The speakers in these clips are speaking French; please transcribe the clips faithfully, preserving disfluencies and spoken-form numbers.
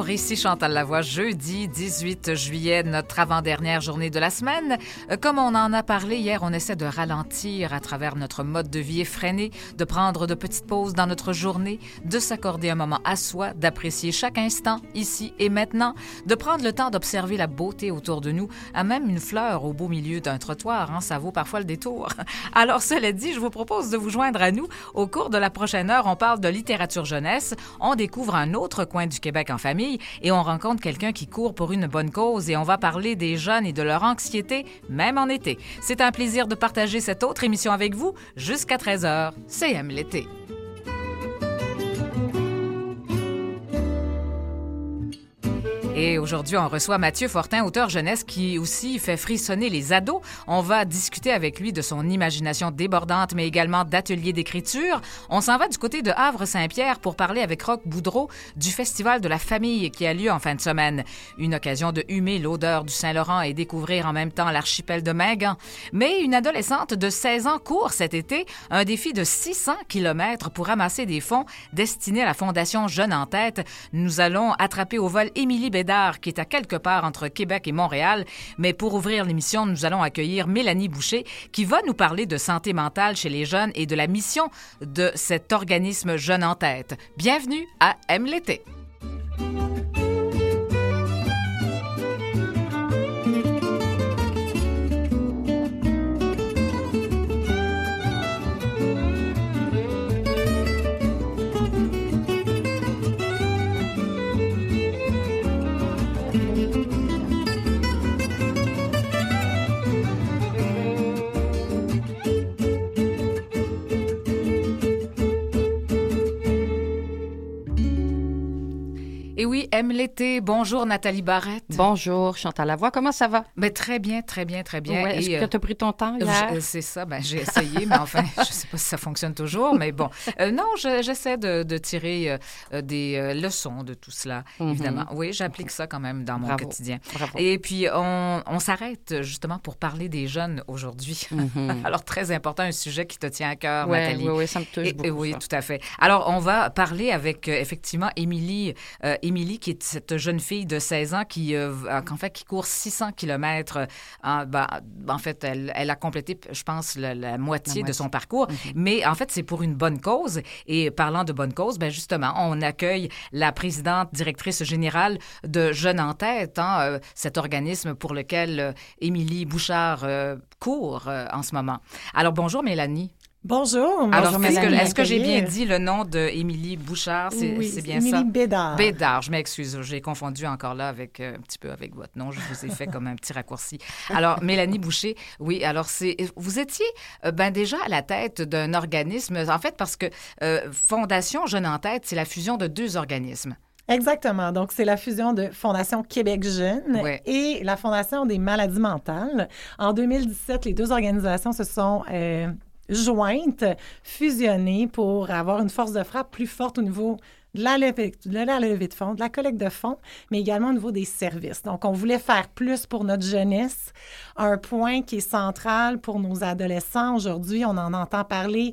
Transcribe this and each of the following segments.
Bonjour, ici Chantal Lavoie, jeudi dix-huit juillet, notre avant-dernière journée de la semaine. Comme on en a parlé hier, on essaie de ralentir à travers notre mode de vie effréné, de prendre de petites pauses dans notre journée, de s'accorder un moment à soi, d'apprécier chaque instant, ici et maintenant, de prendre le temps d'observer la beauté autour de nous, à même une fleur au beau milieu d'un trottoir, hein, ça vaut parfois le détour. Alors, cela dit, je vous propose de vous joindre à nous. Au cours de la prochaine heure, on parle de littérature jeunesse, on découvre un autre coin du Québec en famille et on rencontre quelqu'un qui court pour une bonne cause et on va parler des jeunes et de leur anxiété, même en été. C'est un plaisir de partager cette autre émission avec vous jusqu'à treize heures. C'est Aime l'été. Et aujourd'hui, on reçoit Mathieu Fortin, auteur jeunesse qui aussi fait frissonner les ados. On va discuter avec lui de son imagination débordante, mais également d'ateliers d'écriture. On s'en va du côté de Havre-Saint-Pierre pour parler avec Roch Boudreau du Festival de la famille qui a lieu en fin de semaine. Une occasion de humer l'odeur du Saint-Laurent et découvrir en même temps l'archipel de Mingan. Mais une adolescente de seize ans court cet été un défi de six cents kilomètres pour ramasser des fonds destinés à la Fondation Jeunes en tête. Nous allons attraper au vol Émilie Bédard, qui est à quelque part entre Québec et Montréal. Mais pour ouvrir l'émission, nous allons accueillir Mélanie Boucher, qui va nous parler de santé mentale chez les jeunes et de la mission de cet organisme Jeunes en tête. Bienvenue à Aime l'été. Et oui, Aime l'été. Bonjour Nathalie Barrette. Bonjour Chantal Lavoie. Comment ça va? Ben, très bien, très bien, très bien. Ouais, est-ce Et, que tu as pris ton temps hier? Je, c'est ça. Ben, j'ai essayé, mais enfin, je ne sais pas si ça fonctionne toujours. Mais bon, euh, non, je, j'essaie de, de tirer euh, des euh, leçons de tout cela, mm-hmm. évidemment. Oui, j'applique ça quand même dans mon Bravo. quotidien. Bravo. Et puis, on, on s'arrête justement pour parler des jeunes aujourd'hui. Mm-hmm. Alors, très important, un sujet qui te tient à cœur, ouais, Nathalie. Oui, oui, ça me touche Et, beaucoup. Oui, ça. tout à fait. Alors, on va parler avec, euh, effectivement, Émilie, euh, Émilie, qui est cette jeune fille de seize ans qui, euh, en fait, qui court six cents kilomètres. En, ben, en fait, elle, elle a complété, je pense, la, la, moitié, la de son parcours. Mm-hmm. Mais en fait, c'est pour une bonne cause. Et parlant de bonne cause, ben justement, on accueille la présidente directrice générale de Jeunes en tête, hein, euh, cet organisme pour lequel euh, Émilie Bouchard euh, court euh, en ce moment. Alors, bonjour Mélanie. Bonjour. Alors, bonjour, est-ce que, est-ce que j'ai bien dit le nom d'Émilie Bouchard? C'est, oui, c'est bien Émilie ça? Émilie Bédard. Bédard, je m'excuse. J'ai confondu encore là avec euh, un petit peu avec votre nom. Je vous ai fait comme un petit raccourci. Alors, Mélanie Boucher, oui, alors c'est... Vous étiez euh, ben déjà à la tête d'un organisme, en fait, parce que euh, Fondation Jeunes en tête, c'est la fusion de deux organismes. Exactement. Donc, c'est la fusion de Fondation Québec Jeune ouais. et la Fondation des maladies mentales. En deux mille dix-sept, les deux organisations se sont... Euh, jointes, fusionnées pour avoir une force de frappe plus forte au niveau de la levée de, la levée de fonds, de la collecte de fonds, mais également au niveau des services. Donc, on voulait faire plus pour notre jeunesse, un point qui est central pour nos adolescents. Aujourd'hui, on en entend parler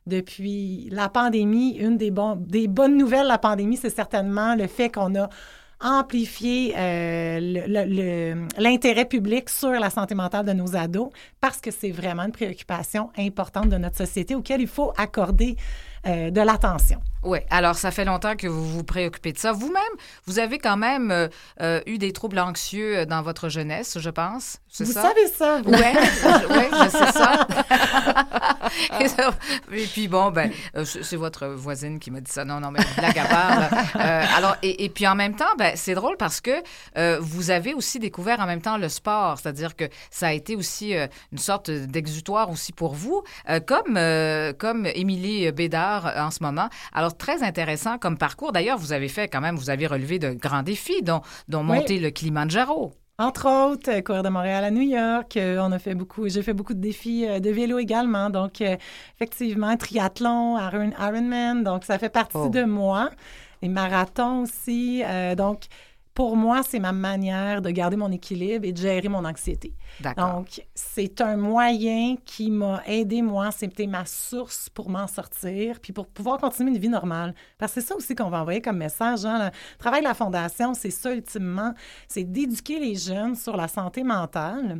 depuis la pandémie. Une des, bon, des bonnes nouvelles de la pandémie, c'est certainement le fait qu'on a amplifier euh, le, le, le, l'intérêt public sur la santé mentale de nos ados parce que c'est vraiment une préoccupation importante de notre société auquel il faut accorder euh, de l'attention. Oui, alors ça fait longtemps que vous vous préoccupez de ça. Vous-même, vous avez quand même euh, euh, eu des troubles anxieux dans votre jeunesse, je pense. C'est vous ça? savez ça, vous? Oui, ouais, je sais ça. et, ça. Et puis bon, ben, euh, c'est votre voisine qui m'a dit ça. Non, non, mais blague à part. Là. Euh, alors, et, et puis en même temps, ben, c'est drôle parce que euh, vous avez aussi découvert en même temps le sport, c'est-à-dire que ça a été aussi euh, une sorte d'exutoire aussi pour vous, euh, comme, euh, comme Émilie Bédard en ce moment. Alors, très intéressant comme parcours. D'ailleurs, vous avez fait quand même, vous avez relevé de grands défis, dont, dont monter oui. le Kilimanjaro. Entre autres, courir de Montréal à New York, euh, on a fait beaucoup, j'ai fait beaucoup de défis euh, de vélo également. Donc, euh, effectivement, triathlon, Iron, Ironman, donc ça fait partie oh. de moi. Les marathons aussi. Euh, donc, pour moi, c'est ma manière de garder mon équilibre et de gérer mon anxiété. D'accord. Donc, c'est un moyen qui m'a aidé, moi, c'était ma source pour m'en sortir, puis pour pouvoir continuer une vie normale. Parce que c'est ça aussi qu'on va envoyer comme message. Hein? Le travail de la Fondation, c'est ça, ultimement, c'est d'éduquer les jeunes sur la santé mentale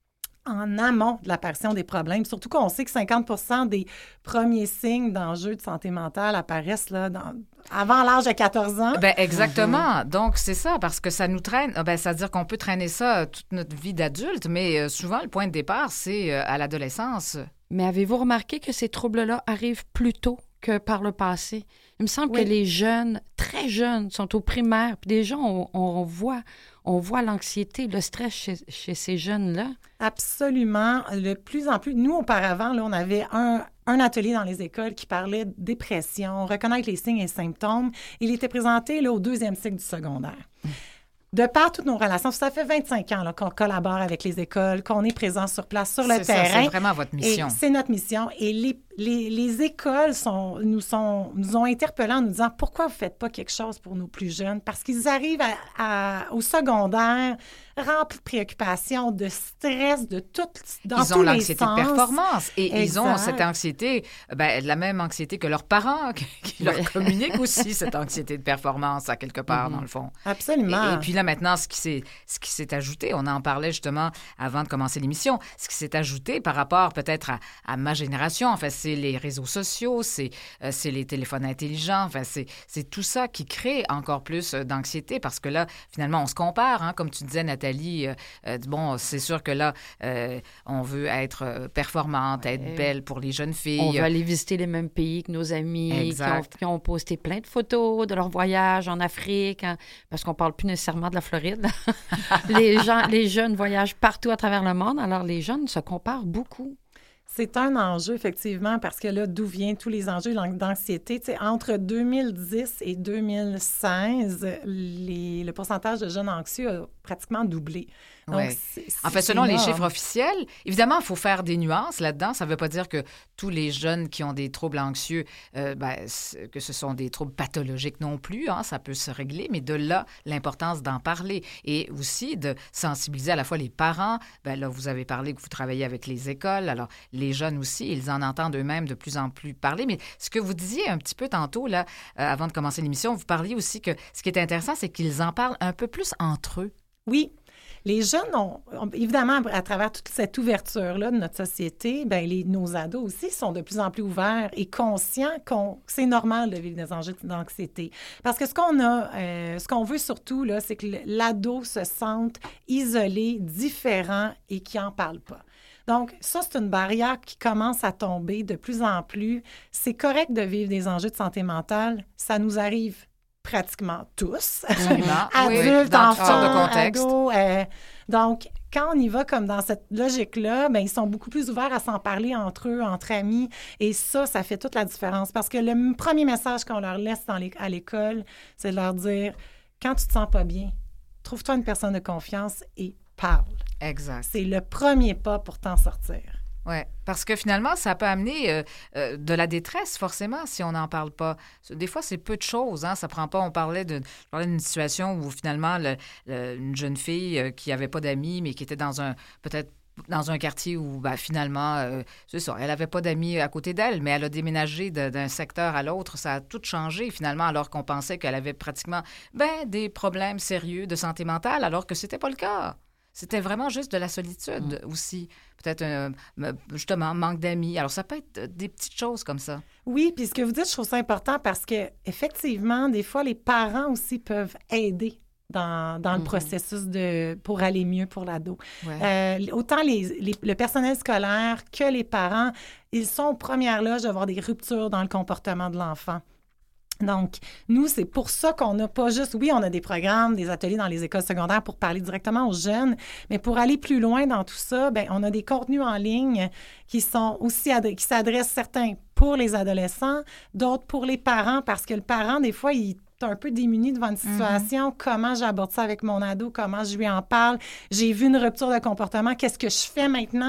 en amont de l'apparition des problèmes. Surtout qu'on sait que cinquante pour cent des premiers signes d'enjeux de santé mentale apparaissent là, dans, avant l'âge de quatorze ans. Ben exactement. Mm-hmm. Donc, c'est ça, parce que ça nous traîne. Ben, c'est-à-dire qu'on peut traîner ça toute notre vie d'adulte, mais euh, souvent, le point de départ, c'est euh, à l'adolescence. Mais avez-vous remarqué que ces troubles-là arrivent plus tôt que par le passé? Il me semble oui. que les jeunes, très jeunes, sont au primaire. Puis déjà, on, on voit... On voit l'anxiété, le stress chez, chez ces jeunes-là. Absolument. De plus en plus, nous, auparavant, là, on avait un, un atelier dans les écoles qui parlait de dépression, reconnaître les signes et symptômes. Il était présenté là, au deuxième cycle du secondaire. Mmh. De par toutes nos relations, ça fait vingt-cinq ans là, qu'on collabore avec les écoles, qu'on est présent sur place, sur le c'est terrain. Ça, c'est vraiment votre mission. Et c'est notre mission. Et les, les, les écoles sont, nous, sont, nous ont interpellés en nous disant « Pourquoi vous ne faites pas quelque chose pour nos plus jeunes? » Parce qu'ils arrivent à, à, au secondaire remplis de préoccupations, de stress, de tout, dans tous les sens. Ils ont l'anxiété de performance. Et exact. Ils ont cette anxiété, ben, la même anxiété que leurs parents, qui leur oui. communiquent aussi cette anxiété de performance, à quelque part, mm-hmm. dans le fond. Absolument. Et, et puis là, maintenant, ce qui s'est, ce qui s'est ajouté, on en parlait justement avant de commencer l'émission, ce qui s'est ajouté par rapport peut-être à, à ma génération, enfin, c'est les réseaux sociaux, c'est, euh, c'est les téléphones intelligents, enfin, c'est, c'est tout ça qui crée encore plus d'anxiété parce que là, finalement, on se compare, hein, comme tu disais, Nathalie, Euh, euh, bon, c'est sûr que là, euh, on veut être performante, ouais. être belle pour les jeunes filles. On veut aller visiter les mêmes pays que nos amis qui ont, qui ont posté plein de photos de leur voyage en Afrique, hein, parce qu'on ne parle plus nécessairement de la Floride. les, gens, les jeunes voyagent partout à travers le monde, alors les jeunes se comparent beaucoup. C'est un enjeu, effectivement, parce que là, d'où viennent tous les enjeux d'anxiété? Tu sais, entre deux mille dix et deux mille seize, les, le pourcentage de jeunes anxieux a pratiquement doublé. Donc, ouais. c'est, c'est en fait, selon énorme. Les chiffres officiels, évidemment, il faut faire des nuances là-dedans. Ça ne veut pas dire que tous les jeunes qui ont des troubles anxieux, euh, ben, que ce sont des troubles pathologiques non plus. Hein, ça peut se régler, mais de là, l'importance d'en parler et aussi de sensibiliser à la fois les parents. Ben, là, vous avez parlé que vous travaillez avec les écoles. Alors, les jeunes aussi, ils en entendent eux-mêmes de plus en plus parler. Mais ce que vous disiez un petit peu tantôt, là, euh, avant de commencer l'émission, vous parliez aussi que ce qui est intéressant, c'est qu'ils en parlent un peu plus entre eux. Oui. Les jeunes ont, ont, évidemment, à travers toute cette ouverture-là de notre société, bien, les, nos ados aussi sont de plus en plus ouverts et conscients qu'on, que c'est normal de vivre des enjeux d'anxiété. Parce que ce qu'on a, euh, ce qu'on veut surtout, là, c'est que l'ado se sente isolé, différent et qu'il n'en parle pas. Donc, ça, c'est une barrière qui commence à tomber de plus en plus. C'est correct de vivre des enjeux de santé mentale. Ça nous arrive pratiquement tous. Absolument. Adultes, oui, dans enfants, de contexte. ados. Euh, donc, quand on y va comme dans cette logique-là, bien, ils sont beaucoup plus ouverts à s'en parler entre eux, entre amis. Et ça, ça fait toute la différence. Parce que le premier message qu'on leur laisse dans les, à l'école, c'est de leur dire, quand tu te sens pas bien, trouve-toi une personne de confiance et parle. Exact. C'est le premier pas pour t'en sortir. Oui, parce que finalement, ça peut amener euh, euh, de la détresse, forcément, si on n'en parle pas. Des fois, c'est peu de choses, hein, ça prend pas... On parlait, de, je parlais d'une situation où, finalement, le, le, une jeune fille euh, qui n'avait pas d'amis, mais qui était dans un... peut-être dans un quartier où, ben, finalement, euh, c'est ça, elle n'avait pas d'amis à côté d'elle, mais elle a déménagé de, d'un secteur à l'autre. Ça a tout changé, finalement, alors qu'on pensait qu'elle avait pratiquement ben, des problèmes sérieux de santé mentale, alors que c'était pas le cas. C'était vraiment juste de la solitude mmh. aussi. Peut-être, un, justement, un manque d'amis. Alors, ça peut être des petites choses comme ça. Oui, puis ce que vous dites, je trouve ça important parce que effectivement, des fois, les parents aussi peuvent aider dans, dans mmh. le processus de, pour aller mieux pour l'ado. Ouais. Euh, autant les, les, le personnel scolaire que les parents, ils sont aux premières loges d'avoir des ruptures dans le comportement de l'enfant. Donc, nous, c'est pour ça qu'on n'a pas juste... Oui, on a des programmes, des ateliers dans les écoles secondaires pour parler directement aux jeunes, mais pour aller plus loin dans tout ça, bien, on a des contenus en ligne qui sont aussi... Adre- qui s'adressent certains pour les adolescents, d'autres pour les parents, parce que le parent, des fois, il est un peu démuni devant une situation. Mm-hmm. Comment j'aborde ça avec mon ado? Comment je lui en parle? J'ai vu une rupture de comportement. Qu'est-ce que je fais maintenant?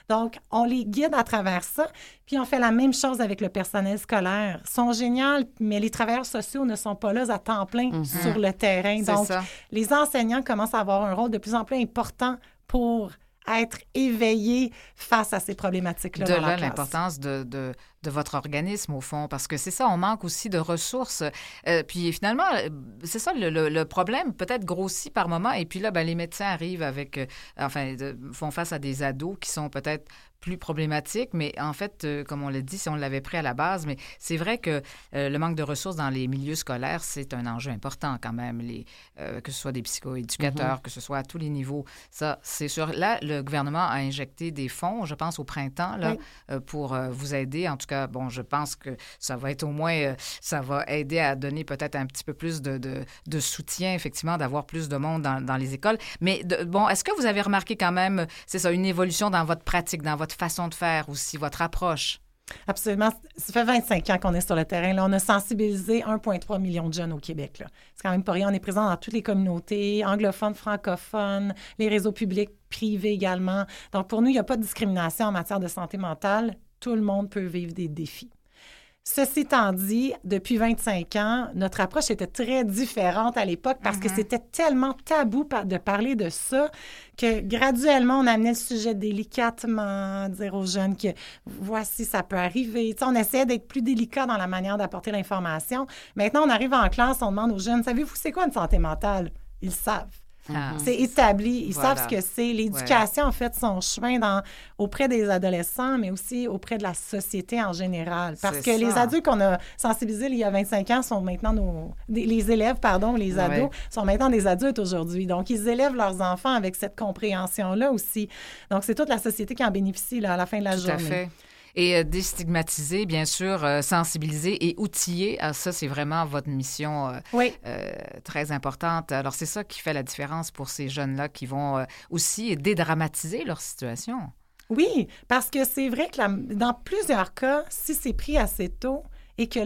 Donc, on les guide à travers ça. Puis, on fait la même chose avec le personnel scolaire. Ils sont géniaux, mais les travailleurs sociaux ne sont pas là à temps plein mm-hmm. sur le terrain. C'est Donc, ça. les enseignants commencent à avoir un rôle de plus en plus important pour être éveillés face à ces problématiques-là de dans la là classe. L'importance de, de, de votre organisme, au fond, parce que c'est ça, on manque aussi de ressources. Euh, puis finalement, c'est ça, le, le, le problème peut-être grossit par moment, et puis là, ben, les médecins arrivent avec, euh, enfin, de, font face à des ados qui sont peut-être plus problématiques, mais en fait, euh, comme on l'a dit, si on l'avait pris à la base, mais c'est vrai que euh, le manque de ressources dans les milieux scolaires, c'est un enjeu important quand même, les, euh, que ce soit des psychoéducateurs, mm-hmm. que ce soit à tous les niveaux. Ça, c'est sûr. Là, le gouvernement a injecté des fonds, je pense, au printemps, là, oui. euh, pour euh, vous aider. En tout cas, bon, je pense que ça va être au moins, euh, ça va aider à donner peut-être un petit peu plus de, de, de soutien, effectivement, d'avoir plus de monde dans, dans les écoles. Mais de, bon, est-ce que vous avez remarqué quand même, c'est ça, une évolution dans votre pratique, dans votre façon de faire aussi, votre approche? Absolument. Ça fait vingt-cinq ans qu'on est sur le terrain. Là, on a sensibilisé un virgule trois million de jeunes au Québec. Là. C'est quand même pas rien. On est présent dans toutes les communautés, anglophones, francophones, les réseaux publics, privés également. Donc, pour nous, il n'y a pas de discrimination en matière de santé mentale. Tout le monde peut vivre des défis. Ceci étant dit, depuis vingt-cinq ans, notre approche était très différente à l'époque parce mm-hmm. que c'était tellement tabou de parler de ça que graduellement, on amenait le sujet délicatement, dire aux jeunes que voici, ça peut arriver. T'sais, on essayait d'être plus délicat dans la manière d'apporter l'information. Maintenant, on arrive en classe, on demande aux jeunes, savez-vous c'est quoi une santé mentale? Ils savent. Ah, c'est établi. Ils voilà. savent ce que c'est. L'éducation, ouais. en fait, son chemin dans, auprès des adolescents, mais aussi auprès de la société en général. Parce c'est que ça. Les adultes qu'on a sensibilisés il y a vingt-cinq ans sont maintenant nos... Les élèves, pardon, les ados, ouais. sont maintenant des adultes aujourd'hui. Donc, ils élèvent leurs enfants avec cette compréhension-là aussi. Donc, c'est toute la société qui en bénéficie là, à la fin de la Tout journée. Tout à fait. Et euh, déstigmatiser, bien sûr, euh, sensibiliser et outiller, ah, ça, c'est vraiment votre mission euh, oui. euh, très importante. Alors, c'est ça qui fait la différence pour ces jeunes-là qui vont euh, aussi dédramatiser leur situation. Oui, parce que c'est vrai que la, dans plusieurs cas, si c'est pris assez tôt et que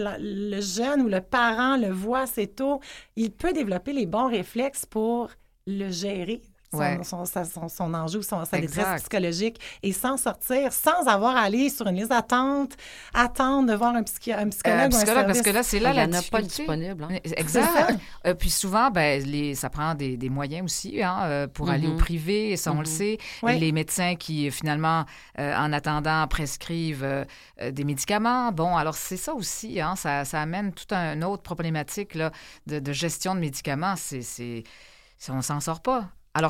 le jeune ou le parent le voit assez tôt, il peut développer les bons réflexes pour le gérer. Son, ouais. son, son, son, son enjeu, son, sa détresse exact. Psychologique et s'en sortir sans avoir à aller sur une liste d'attente, attendre de voir un, psychi- un psychologue euh, un ou un service. Parce que là, c'est là il la Il n'y en a pas disponible. Hein. Exact. euh, puis souvent, ben, les, ça prend des, des moyens aussi hein, pour mm-hmm. aller au privé, ça, mm-hmm. on le sait. Oui. Les médecins qui, finalement, euh, en attendant, prescrivent euh, des médicaments. Bon, alors c'est ça aussi. Hein, ça, ça amène toute une autre problématique là, de, de gestion de médicaments. C'est, c'est, c'est, on ne s'en sort pas. Alors,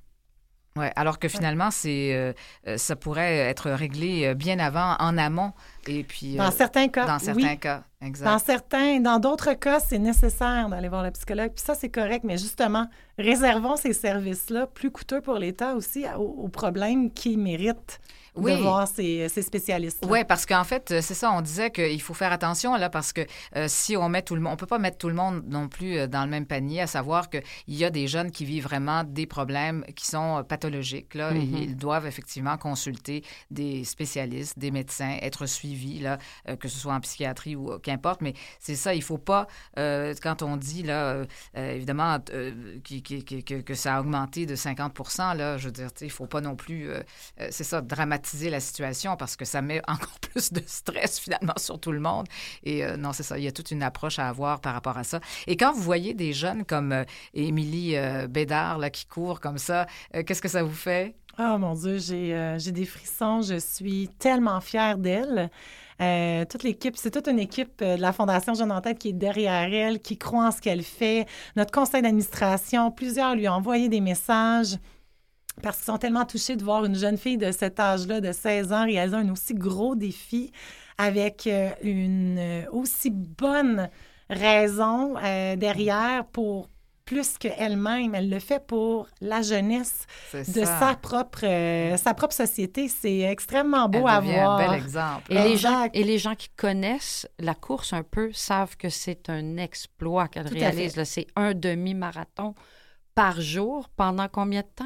ouais, alors que finalement, c'est, euh, ça pourrait être réglé bien avant, en amont. Et puis, dans euh, certains cas, Dans certains oui. cas, exact. Dans certains, dans d'autres cas, c'est nécessaire d'aller voir le psychologue. Puis ça, c'est correct. Mais justement, réservons ces services-là, plus coûteux pour l'État aussi, aux, aux problèmes qui méritent. Oui. De voir ces, ces spécialistes. Oui, parce qu'en fait, c'est ça, on disait qu'il faut faire attention, là, parce que euh, si on met tout le monde, on ne peut pas mettre tout le monde non plus dans le même panier, à savoir qu'il y a des jeunes qui vivent vraiment des problèmes qui sont pathologiques, là, mm-hmm. et ils doivent effectivement consulter des spécialistes, des médecins, être suivis, là, euh, que ce soit en psychiatrie ou qu'importe, mais c'est ça, il ne faut pas, euh, quand on dit, là, euh, évidemment, euh, qui, qui, qui, que, que ça a augmenté de cinquante pour cent, là, je veux dire, il ne faut pas non plus, euh, c'est ça, dramatiser la situation parce que ça met encore plus de stress finalement sur tout le monde. Et euh, non, c'est ça, il y a toute une approche à avoir par rapport à ça. Et quand vous voyez des jeunes comme euh, Émilie euh, Bédard là, qui courent comme ça, euh, qu'est-ce que ça vous fait? Oh mon Dieu, j'ai, euh, j'ai des frissons. Je suis tellement fière d'elle. Euh, toute l'équipe, c'est toute une équipe de la Fondation Jeunes en Tête qui est derrière elle, qui croit en ce qu'elle fait. Notre conseil d'administration, plusieurs lui ont envoyé des messages parce qu'ils sont tellement touchés de voir une jeune fille de cet âge-là, de seize ans, réaliser un aussi gros défi avec une aussi bonne raison euh, derrière pour plus qu'elle-même. Elle le fait pour la jeunesse c'est de ça. sa propre, euh, sa propre société. C'est extrêmement beau elle à voir. Un bel exemple. Et les, gens, et les gens qui connaissent la course un peu savent que c'est un exploit qu'elle Tout réalise. Là, c'est un demi-marathon par jour pendant combien de temps?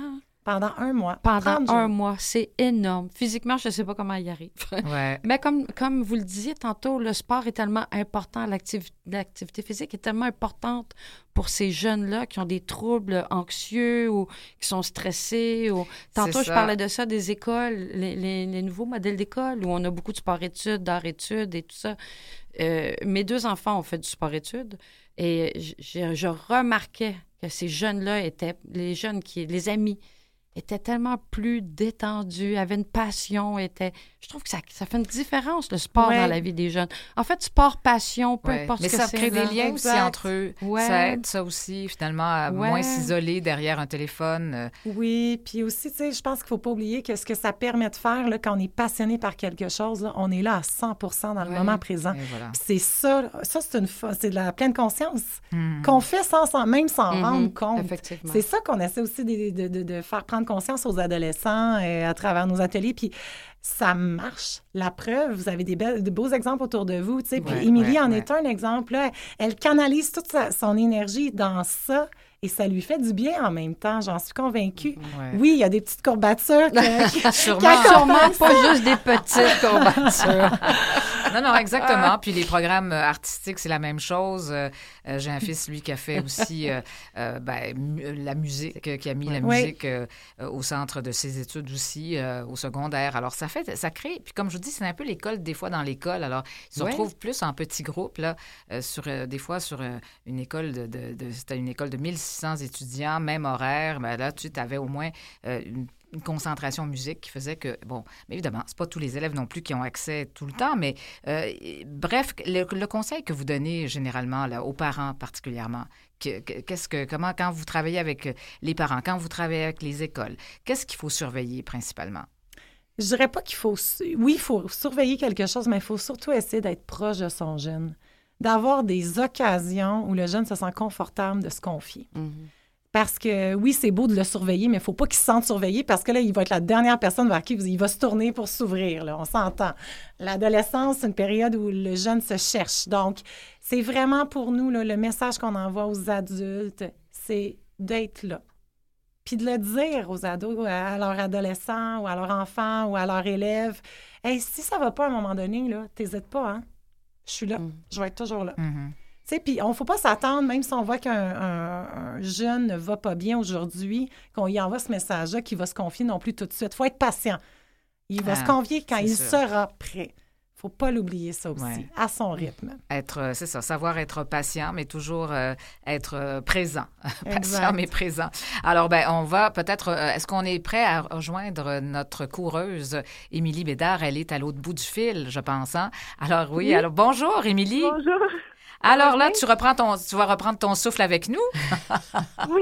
Pendant un mois. Pendant un jours. mois. C'est énorme. Physiquement, je ne sais pas comment il arrive. Ouais. Mais comme, comme vous le disiez tantôt, le sport est tellement important, l'activ- l'activité physique est tellement importante pour ces jeunes-là qui ont des troubles anxieux ou qui sont stressés. Ou... Tantôt, je parlais de ça, des écoles, les, les, les nouveaux modèles d'école où on a beaucoup de sport-études, d'art-études et tout ça. Euh, mes deux enfants ont fait du sport-études et je, je remarquais que ces jeunes-là étaient, les jeunes qui, les amis, étaient tellement plus détendus, avaient une passion, étaient... Je trouve que ça, ça fait une différence, le sport, ouais. dans la vie des jeunes. En fait, sport, passion, peu ouais. importe Mais ce que c'est. Mais ça crée des liens exact. aussi entre eux. Ouais. Ça aide, ça aussi, finalement, à ouais. moins s'isoler derrière un téléphone. Oui, puis aussi, tu sais, je pense qu'il ne faut pas oublier que ce que ça permet de faire, là, quand on est passionné par quelque chose, là, on est là à cent pour cent dans le ouais. moment présent. Voilà. C'est ça, ça c'est, une, c'est de la pleine conscience mm. qu'on fait sans, sans même s'en mm-hmm. rendre compte. Effectivement. C'est ça qu'on essaie aussi de, de, de, de faire prendre conscience aux adolescents et à travers nos ateliers. Puis ça marche. La preuve, vous avez des, belles, de beaux exemples autour de vous. Tu sais. Puis ouais, Émilie ouais, en ouais. est un exemple. Là. Elle canalise toute sa, son énergie dans ça et ça lui fait du bien en même temps. J'en suis convaincue. Ouais. Oui, il y a des petites courbatures. Que, sûrement. Sûrement pas juste des petites courbatures. Non, non, exactement. Puis les programmes artistiques, c'est la même chose. Euh, j'ai un fils, lui, qui a fait aussi euh, euh, ben, la musique, qui a mis la oui. musique euh, au centre de ses études aussi, euh, au secondaire. Alors, ça fait, ça crée... Puis comme je vous dis, c'est un peu l'école, des fois, dans l'école. Alors, ils se oui. retrouvent plus en petits groupes, là, euh, sur, euh, des fois, sur euh, une école de... de, de c'était une école de mille six cents étudiants, même horaire. Ben là, tu avais au moins euh, une une concentration musique qui faisait que, bon, mais évidemment, c'est pas tous les élèves non plus qui ont accès tout le temps, mais euh, bref, le, le conseil que vous donnez généralement là, aux parents particulièrement, que, que, qu'est-ce que, comment, quand vous travaillez avec les parents, quand vous travaillez avec les écoles, qu'est-ce qu'il faut surveiller principalement? Je dirais pas qu'il faut... Oui, il faut surveiller quelque chose, mais il faut surtout essayer d'être proche de son jeune, d'avoir des occasions où le jeune se sent confortable de se confier. Mm-hmm. Parce que, oui, c'est beau de le surveiller, mais il ne faut pas qu'il se sente surveillé parce que là, il va être la dernière personne vers qui il va se tourner pour s'ouvrir. Là, on s'entend. L'adolescence, c'est une période où le jeune se cherche. Donc, c'est vraiment pour nous, là, le message qu'on envoie aux adultes, c'est d'être là. Puis de le dire aux ados, à leurs adolescents ou à leurs enfants ou à leurs élèves. Hey, si ça ne va pas à un moment donné, là, t'hésites pas, hein? Je suis là. Mm. Je vais être toujours là. Mm-hmm. Puis, on ne faut pas s'attendre, même si on voit qu'un un, un jeune ne va pas bien aujourd'hui, qu'on y envoie ce message-là, qu'il va se confier non plus tout de suite. Il faut être patient. Il va ah, se confier quand il sûr. sera prêt. Il ne faut pas l'oublier, ça aussi, ouais. à son rythme. Être, c'est ça, savoir être patient, mais toujours euh, être euh, présent. Patient, mais présent. Alors, ben, on va peut-être... Euh, est-ce qu'on est prêt à rejoindre notre coureuse, Émilie Bédard? Elle est à l'autre bout du fil, je pense. Hein? Alors, oui, oui. Alors, bonjour, Émilie. Bonjour. Alors là, tu reprends ton, tu vas reprendre ton souffle avec nous. Oui.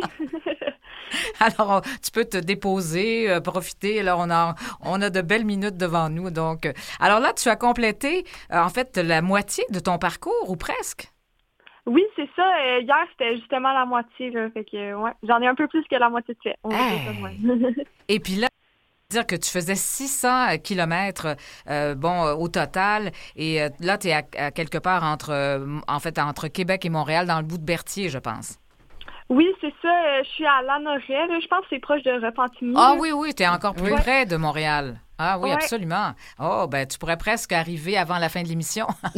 Alors, tu peux te déposer, euh, profiter. Là, on a, on a de belles minutes devant nous. Donc, euh, alors là, tu as complété, euh, en fait, la moitié de ton parcours, ou presque. Oui, c'est ça. Euh, hier, c'était justement la moitié. Là, fait que, ouais, j'en ai un peu plus que la moitié de fait. On hey. ça, ouais. Et puis là, dire que tu faisais six cents kilomètres, euh, bon, euh, au total, et euh, là, tu es à, à quelque part entre, euh, en fait, entre Québec et Montréal, dans le bout de Berthier, je pense. Oui, c'est ça. Euh, je suis à Lanoret, là. Je pense que c'est proche de Repentigny. Ah là. oui, oui, tu es encore plus ouais. près de Montréal. Ah oui, ouais. absolument. Oh, ben tu pourrais presque arriver avant la fin de l'émission. Oui,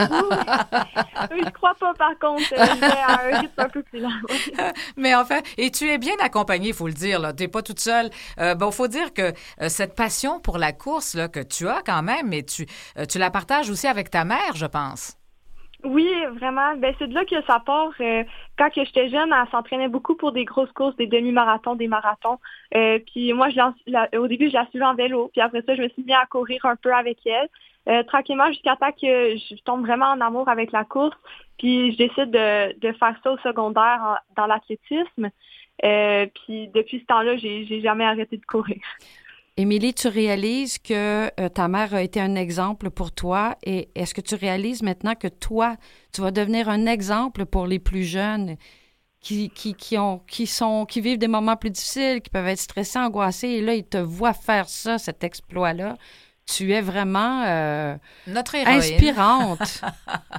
oui, je crois pas, par contre. Je vais à un rythme un peu plus lent. Mais enfin, et tu es bien accompagnée, il faut le dire. Tu n'es pas toute seule. Euh, bon, il faut dire que euh, cette passion pour la course là, que tu as quand même, mais tu, euh, tu la partages aussi avec ta mère, je pense. Oui, vraiment. Ben, c'est de là que ça part. Euh, quand que j'étais jeune, elle s'entraînait beaucoup pour des grosses courses, des demi-marathons, des marathons. Euh, puis moi, je la, au début, je la suivais en vélo. Puis après ça, je me suis mis à courir un peu avec elle. Euh, tranquillement, jusqu'à temps que je tombe vraiment en amour avec la course. Puis je décide de, de faire ça au secondaire en, dans l'athlétisme. Euh, puis depuis ce temps-là, j'ai, j'ai jamais arrêté de courir. Émilie, tu réalises que euh, ta mère a été un exemple pour toi et est-ce que tu réalises maintenant que toi, tu vas devenir un exemple pour les plus jeunes qui, qui, qui, ont, qui, sont, qui vivent des moments plus difficiles, qui peuvent être stressés, angoissés et là, ils te voient faire ça, cet exploit-là. Tu es vraiment euh, notre héroïne. Inspirante.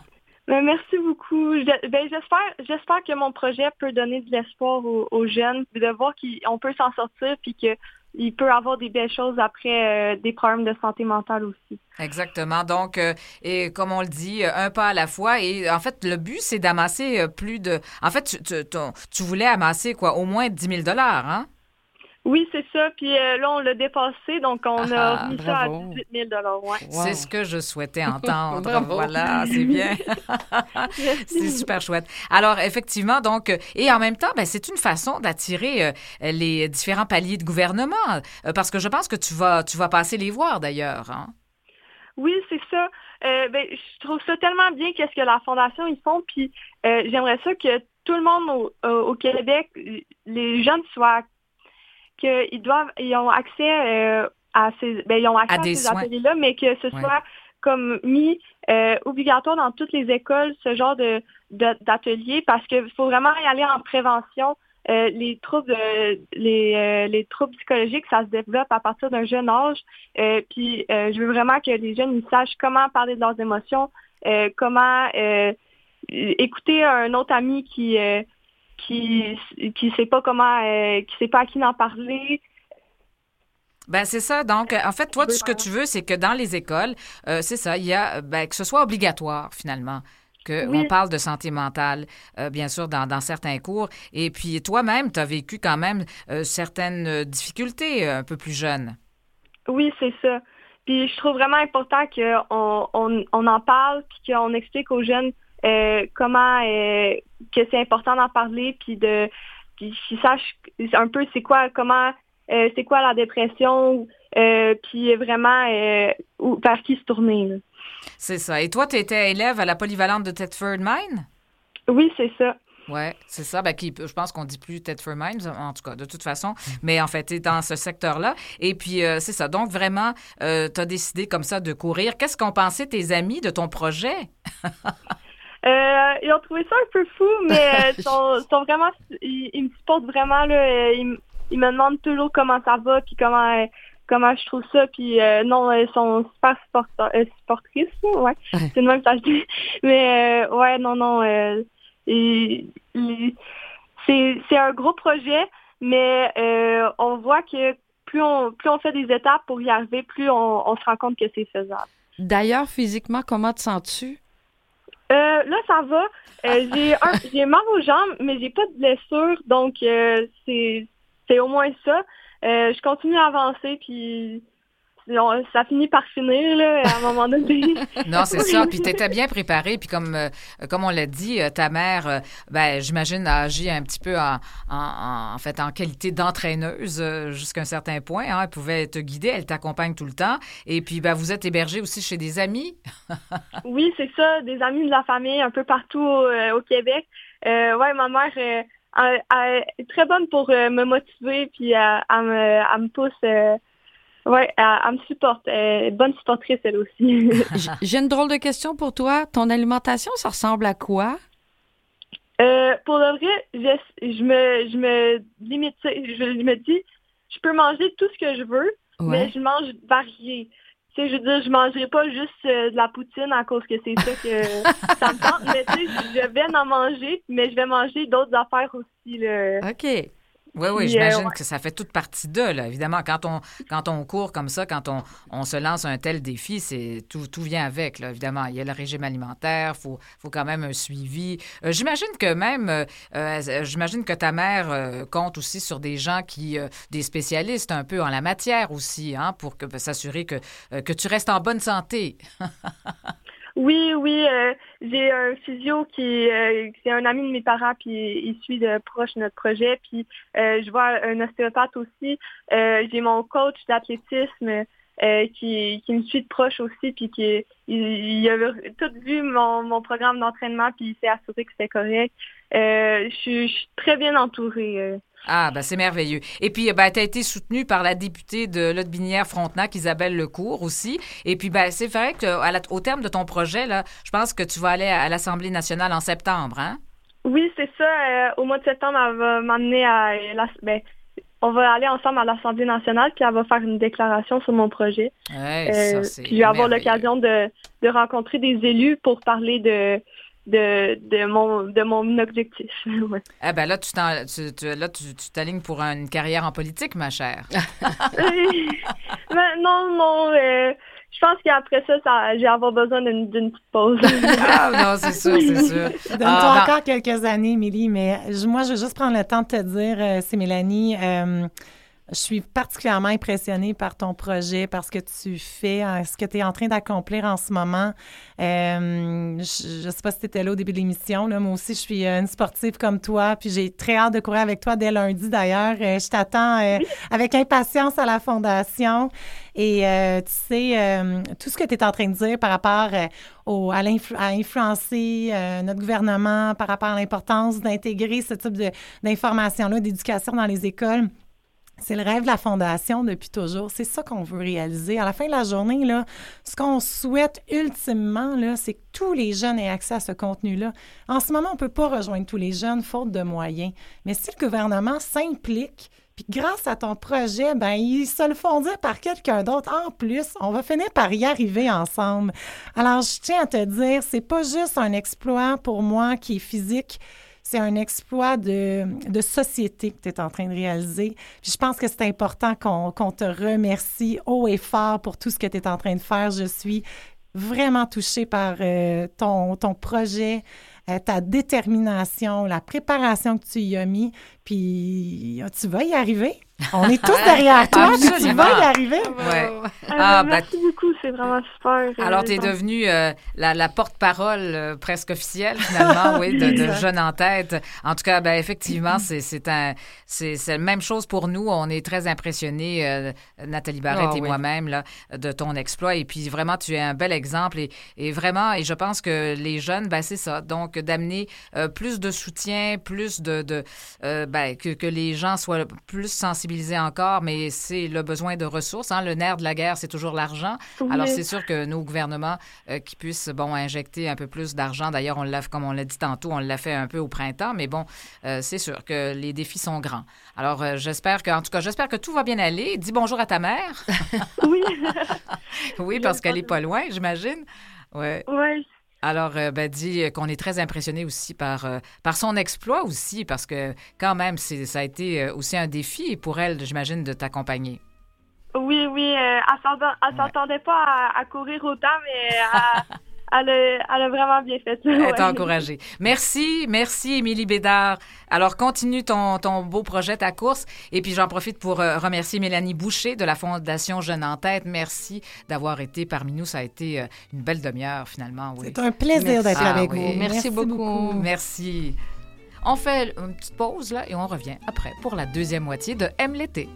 Ben, merci beaucoup. Je, ben, j'espère, j'espère que mon projet peut donner de l'espoir aux, aux jeunes, de voir qu'on peut s'en sortir puis qu'il peut avoir des belles choses après euh, des problèmes de santé mentale aussi. Exactement. Donc, euh, et comme on le dit, un pas à la fois. Et en fait, le but, c'est d'amasser plus de... En fait, tu, tu, tu, tu voulais amasser quoi, au moins dix mille dollars, hein? Oui, c'est ça. Puis euh, là, on l'a dépassé, donc on ah, a mis bravo. ça à dix-huit mille dollars. Ouais. Wow. C'est ce que je souhaitais entendre. Voilà, c'est bien. C'est super chouette. Alors, effectivement, donc, et en même temps, ben, c'est une façon d'attirer euh, les différents paliers de gouvernement, euh, parce que je pense que tu vas, tu vas passer les voir, d'ailleurs. Hein? Oui, c'est ça. Euh, ben, je trouve ça tellement bien qu'est-ce que la Fondation, ils font, puis euh, j'aimerais ça que tout le monde au, au Québec, les jeunes soient qu'ils doivent, ils ont accès euh, à ces, ben, ils ont accès à, à ces ateliers-là, mais que ce ouais. soit comme mis euh, obligatoire dans toutes les écoles, ce genre de, de d'ateliers, parce qu'il faut vraiment y aller en prévention. Euh, les troubles, euh, les, euh, les troubles psychologiques, ça se développe à partir d'un jeune âge. Euh, puis, euh, je veux vraiment que les jeunes ils sachent comment parler de leurs émotions, euh, comment euh, écouter un autre ami qui euh, qui qui sait pas comment euh, qui sait pas à qui en parler. Ben c'est ça. Donc, en fait, toi, ce que tu veux, c'est que dans les écoles, euh, c'est ça, il y a ben, que ce soit obligatoire finalement, que oui. on parle de santé mentale, euh, bien sûr, dans, dans certains cours. Et puis toi-même, tu as vécu quand même euh, certaines difficultés euh, un peu plus jeune. Oui, c'est ça. Puis je trouve vraiment important qu'on on, on en parle, puis qu'on explique aux jeunes Euh, comment euh, que c'est important d'en parler, puis de qu'ils sachent un peu c'est quoi comment euh, c'est quoi la dépression, euh, puis vraiment euh, où, vers qui se tourner. Là. C'est ça. Et toi, tu étais élève à la polyvalente de Thetford Mines? Oui, c'est ça. Oui, c'est ça. Ben, qui, je pense qu'on ne dit plus Thetford Mines, en tout cas, de toute façon. Mais en fait, tu es dans ce secteur-là. Et puis, euh, c'est ça. Donc, vraiment, euh, tu as décidé comme ça de courir. Qu'est-ce qu'ont pensé tes amis de ton projet? Euh, ils ont trouvé ça un peu fou, mais ils sont, sont vraiment, ils, ils me supportent vraiment là. Ils, ils me demandent toujours comment ça va, puis comment comment je trouve ça, puis euh, non, ils sont super support, euh, supportrices, ouais. C'est le même que je dis. Mais euh, ouais, non, non, euh, et, et, c'est c'est un gros projet, mais euh, on voit que plus on plus on fait des étapes pour y arriver, plus on, on se rend compte que c'est faisable. D'ailleurs, physiquement, comment te sens-tu? Euh, là, ça va. Euh, j'ai un, j'ai mal aux jambes, mais j'ai pas de blessure, donc euh, c'est, c'est au moins ça. Euh, je continue à avancer, puis on, ça finit par finir là, à un moment donné. Non, c'est ça. Puis t'étais bien préparée, puis comme euh, comme on l'a dit, euh, ta mère, euh, ben j'imagine a agi un petit peu en en, en fait en qualité d'entraîneuse euh, jusqu'à un certain point. Hein, elle pouvait te guider, elle t'accompagne tout le temps. Et puis ben vous êtes hébergée aussi chez des amis. Oui, c'est ça, des amis de la famille un peu partout euh, au Québec. Euh, ouais, ma mère euh, elle, elle est très bonne pour euh, me motiver, puis elle, elle me elle me pousse. Euh, Oui, elle, elle me supporte. Elle est bonne supportrice, elle aussi. J'ai une drôle de question pour toi. Ton alimentation, ça ressemble à quoi? Euh, pour le vrai, je, je me je me limite, je, je me dis, je peux manger tout ce que je veux, ouais. mais je mange varié. Tu sais, je veux dire, je mangerai pas juste euh, de la poutine à cause que c'est ça que ça me tente, mais tu sais, je vais en manger, mais je vais manger d'autres affaires aussi, là. OK. Oui, oui, j'imagine euh, ouais. que ça fait toute partie d'eux, là. Évidemment, quand on quand on court comme ça, quand on, on se lance un tel défi, c'est tout, tout vient avec, là. Évidemment, il y a le régime alimentaire, il faut, faut quand même un suivi. Euh, j'imagine que même, euh, j'imagine que ta mère euh, compte aussi sur des gens qui, euh, des spécialistes un peu en la matière aussi, hein, pour que, s'assurer que, euh, que tu restes en bonne santé. Oui, oui, euh, j'ai un physio qui euh, c'est un ami de mes parents, puis il suit de proche notre projet, puis euh, je vois un ostéopathe aussi. Euh, j'ai mon coach d'athlétisme euh, qui, qui me suit de proche aussi, puis qui il, il a tout vu mon, mon programme d'entraînement, puis il s'est assuré que c'était correct. Euh, je, suis, je suis très bien entourée. Euh. Ah, ben c'est merveilleux. Et puis, ben, tu as été soutenue par la députée de Lotbinière-Frontenac, Isabelle Lecourt aussi. Et puis, ben, c'est vrai qu'au terme de ton projet, là, je pense que tu vas aller à, à l'Assemblée nationale en septembre, hein? Oui, c'est ça. Euh, au mois de septembre, elle va m'emmener à... La, ben, on va aller ensemble à l'Assemblée nationale, puis elle va faire une déclaration sur mon projet. Hey, ça, euh, c'est puis je vais avoir merveilleux. l'occasion de, de rencontrer des élus pour parler de... de, de, mon, de mon objectif. Ouais. Eh ben là, tu, t'en, tu, tu, là tu, tu t'alignes pour une carrière en politique, ma chère. Mais non, non. Euh, je pense qu'après ça, ça je vais avoir besoin d'une, d'une petite pause. Ah non, c'est sûr, c'est sûr. Donne-toi Ah, encore ben... quelques années, Émilie, mais je, moi, je veux juste prendre le temps de te dire, euh, c'est Mélanie... Euh, Je suis particulièrement impressionnée par ton projet, par ce que tu fais, ce que tu es en train d'accomplir en ce moment. Euh, je ne sais pas si tu étais là au début de l'émission. Là, moi aussi, je suis une sportive comme toi, puis j'ai très hâte de courir avec toi dès lundi, d'ailleurs. Euh, je t'attends euh, avec impatience à la Fondation. Et euh, tu sais, euh, tout ce que tu es en train de dire par rapport euh, au, à, l'influ- à influencer euh, notre gouvernement, par rapport à l'importance d'intégrer ce type de, d'informations-là, d'éducation dans les écoles, c'est le rêve de la Fondation depuis toujours. C'est ça qu'on veut réaliser. À la fin de la journée, là, ce qu'on souhaite ultimement, là, c'est que tous les jeunes aient accès à ce contenu-là. En ce moment, on ne peut pas rejoindre tous les jeunes, faute de moyens. Mais si le gouvernement s'implique, puis grâce à ton projet, ben ils se le font dire par quelqu'un d'autre. En plus, on va finir par y arriver ensemble. Alors, je tiens à te dire, c'est pas juste un exploit pour moi qui est physique. C'est un exploit de, de société que tu es en train de réaliser. Puis je pense que c'est important qu'on, qu'on te remercie haut et fort pour tout ce que tu es en train de faire. Je suis vraiment touchée par euh, ton, ton projet, euh, ta détermination, la préparation que tu y as mis. Puis tu vas y arriver. On est tous derrière toi, puis tu vas y arriver. Ouais. Ah, ben, merci ben, beaucoup, c'est vraiment super. Alors, tu es devenue euh, la, la porte-parole euh, presque officielle, finalement, oui, de, de Jeunes en tête. En tout cas, ben, effectivement, c'est, c'est, un, c'est, c'est la même chose pour nous. On est très impressionnés, euh, Nathalie Barrette oh, et oui. moi-même, là, de ton exploit. Et puis, vraiment, tu es un bel exemple. Et, et vraiment, et je pense que les jeunes, ben, c'est ça. Donc, d'amener euh, plus de soutien, plus de... de euh, ben, que, que les gens soient plus sensibilisés encore, mais c'est le besoin de ressources. Hein. Le nerf de la guerre, c'est toujours l'argent. Oui. Alors, c'est sûr que nos gouvernements euh, qui puissent, bon, injecter un peu plus d'argent. D'ailleurs, on l'a, comme on l'a dit tantôt, on l'a fait un peu au printemps, mais bon, euh, c'est sûr que les défis sont grands. Alors, euh, j'espère que, en tout cas, j'espère que tout va bien aller. Dis bonjour à ta mère. Oui. Oui, parce qu'elle n'est pas loin, j'imagine. Ouais. Oui. Alors, euh, ben, dis qu'on est très impressionné aussi par, euh, par son exploit aussi, parce que quand même, c'est, ça a été aussi un défi pour elle, j'imagine, de t'accompagner. Oui, oui, euh, elle ne s'attendait ouais. pas à, à courir autant, mais elle, elle, a, elle a vraiment bien fait. Elle ouais. t'a encouragée. Merci, merci Émilie Bédard. Alors, continue ton, ton beau projet, ta course. Et puis, j'en profite pour euh, remercier Mélanie Boucher de la Fondation Jeunes en tête. Merci d'avoir été parmi nous. Ça a été euh, une belle demi-heure, finalement. Oui. C'est un plaisir merci. d'être ah, avec oui. vous. Merci, merci beaucoup. beaucoup. Merci. On fait une petite pause, là, et on revient après pour la deuxième moitié de Aime l'été.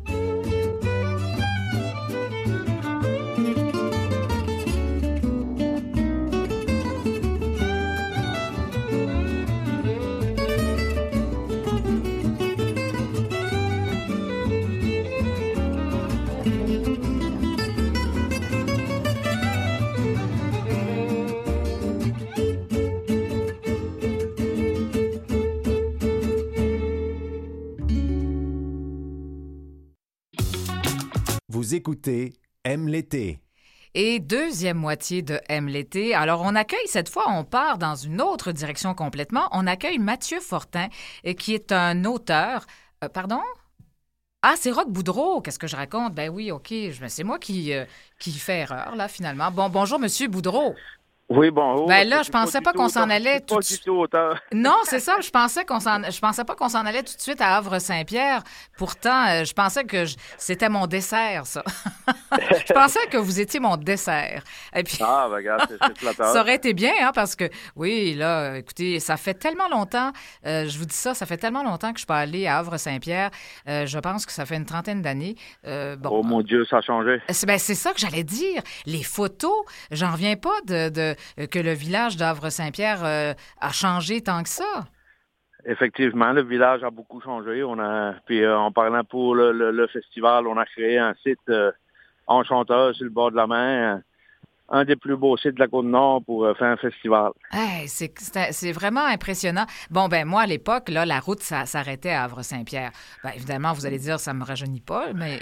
Vous écoutez Aime l'été. Et deuxième moitié de Aime l'été. Alors, on accueille, cette fois, on part dans une autre direction complètement. On accueille Mathieu Fortin, qui est un auteur... Euh, pardon? Ah, c'est Roch Boudreau. Qu'est-ce que je raconte? Ben oui, OK. Je, c'est moi qui, euh, qui fais erreur, là, finalement. Bon, bonjour, Monsieur Boudreau. Oui, bon. Ben là, je pensais pas, pas qu'on s'en allait tout de suite. Non, c'est ça. Je pensais qu'on s'en, je pensais pas qu'on s'en allait tout de suite à Havre-Saint-Pierre. Pourtant, euh, je pensais que je... c'était mon dessert, ça. Je pensais que vous étiez mon dessert. Et puis, ah, ben regarde, c'est, c'est flatteur. Ça aurait été bien, hein, parce que, oui, là, écoutez, ça fait tellement longtemps, euh, je vous dis ça, ça fait tellement longtemps que je suis pas allée à Havre-Saint-Pierre. Euh, je pense que ça fait une trentaine d'années. Euh, bon, oh mon Dieu, ça a changé. C'est, ben, c'est ça que j'allais dire. Les photos, j'en reviens pas de, de que le village d'Havre-Saint-Pierre euh, a changé tant que ça. Effectivement, le village a beaucoup changé. On a, puis euh, en parlant pour le, le, le festival, on a créé un site euh, enchanteur sur le bord de la mer. un des plus beaux sites de la Côte-Nord pour euh, faire un festival. Hey, c'est, c'est, c'est vraiment impressionnant. Bon, ben moi, à l'époque, là, la route ça, s'arrêtait à Havre-Saint-Pierre. Ben, évidemment, vous allez dire, ça me rajeunit pas, mais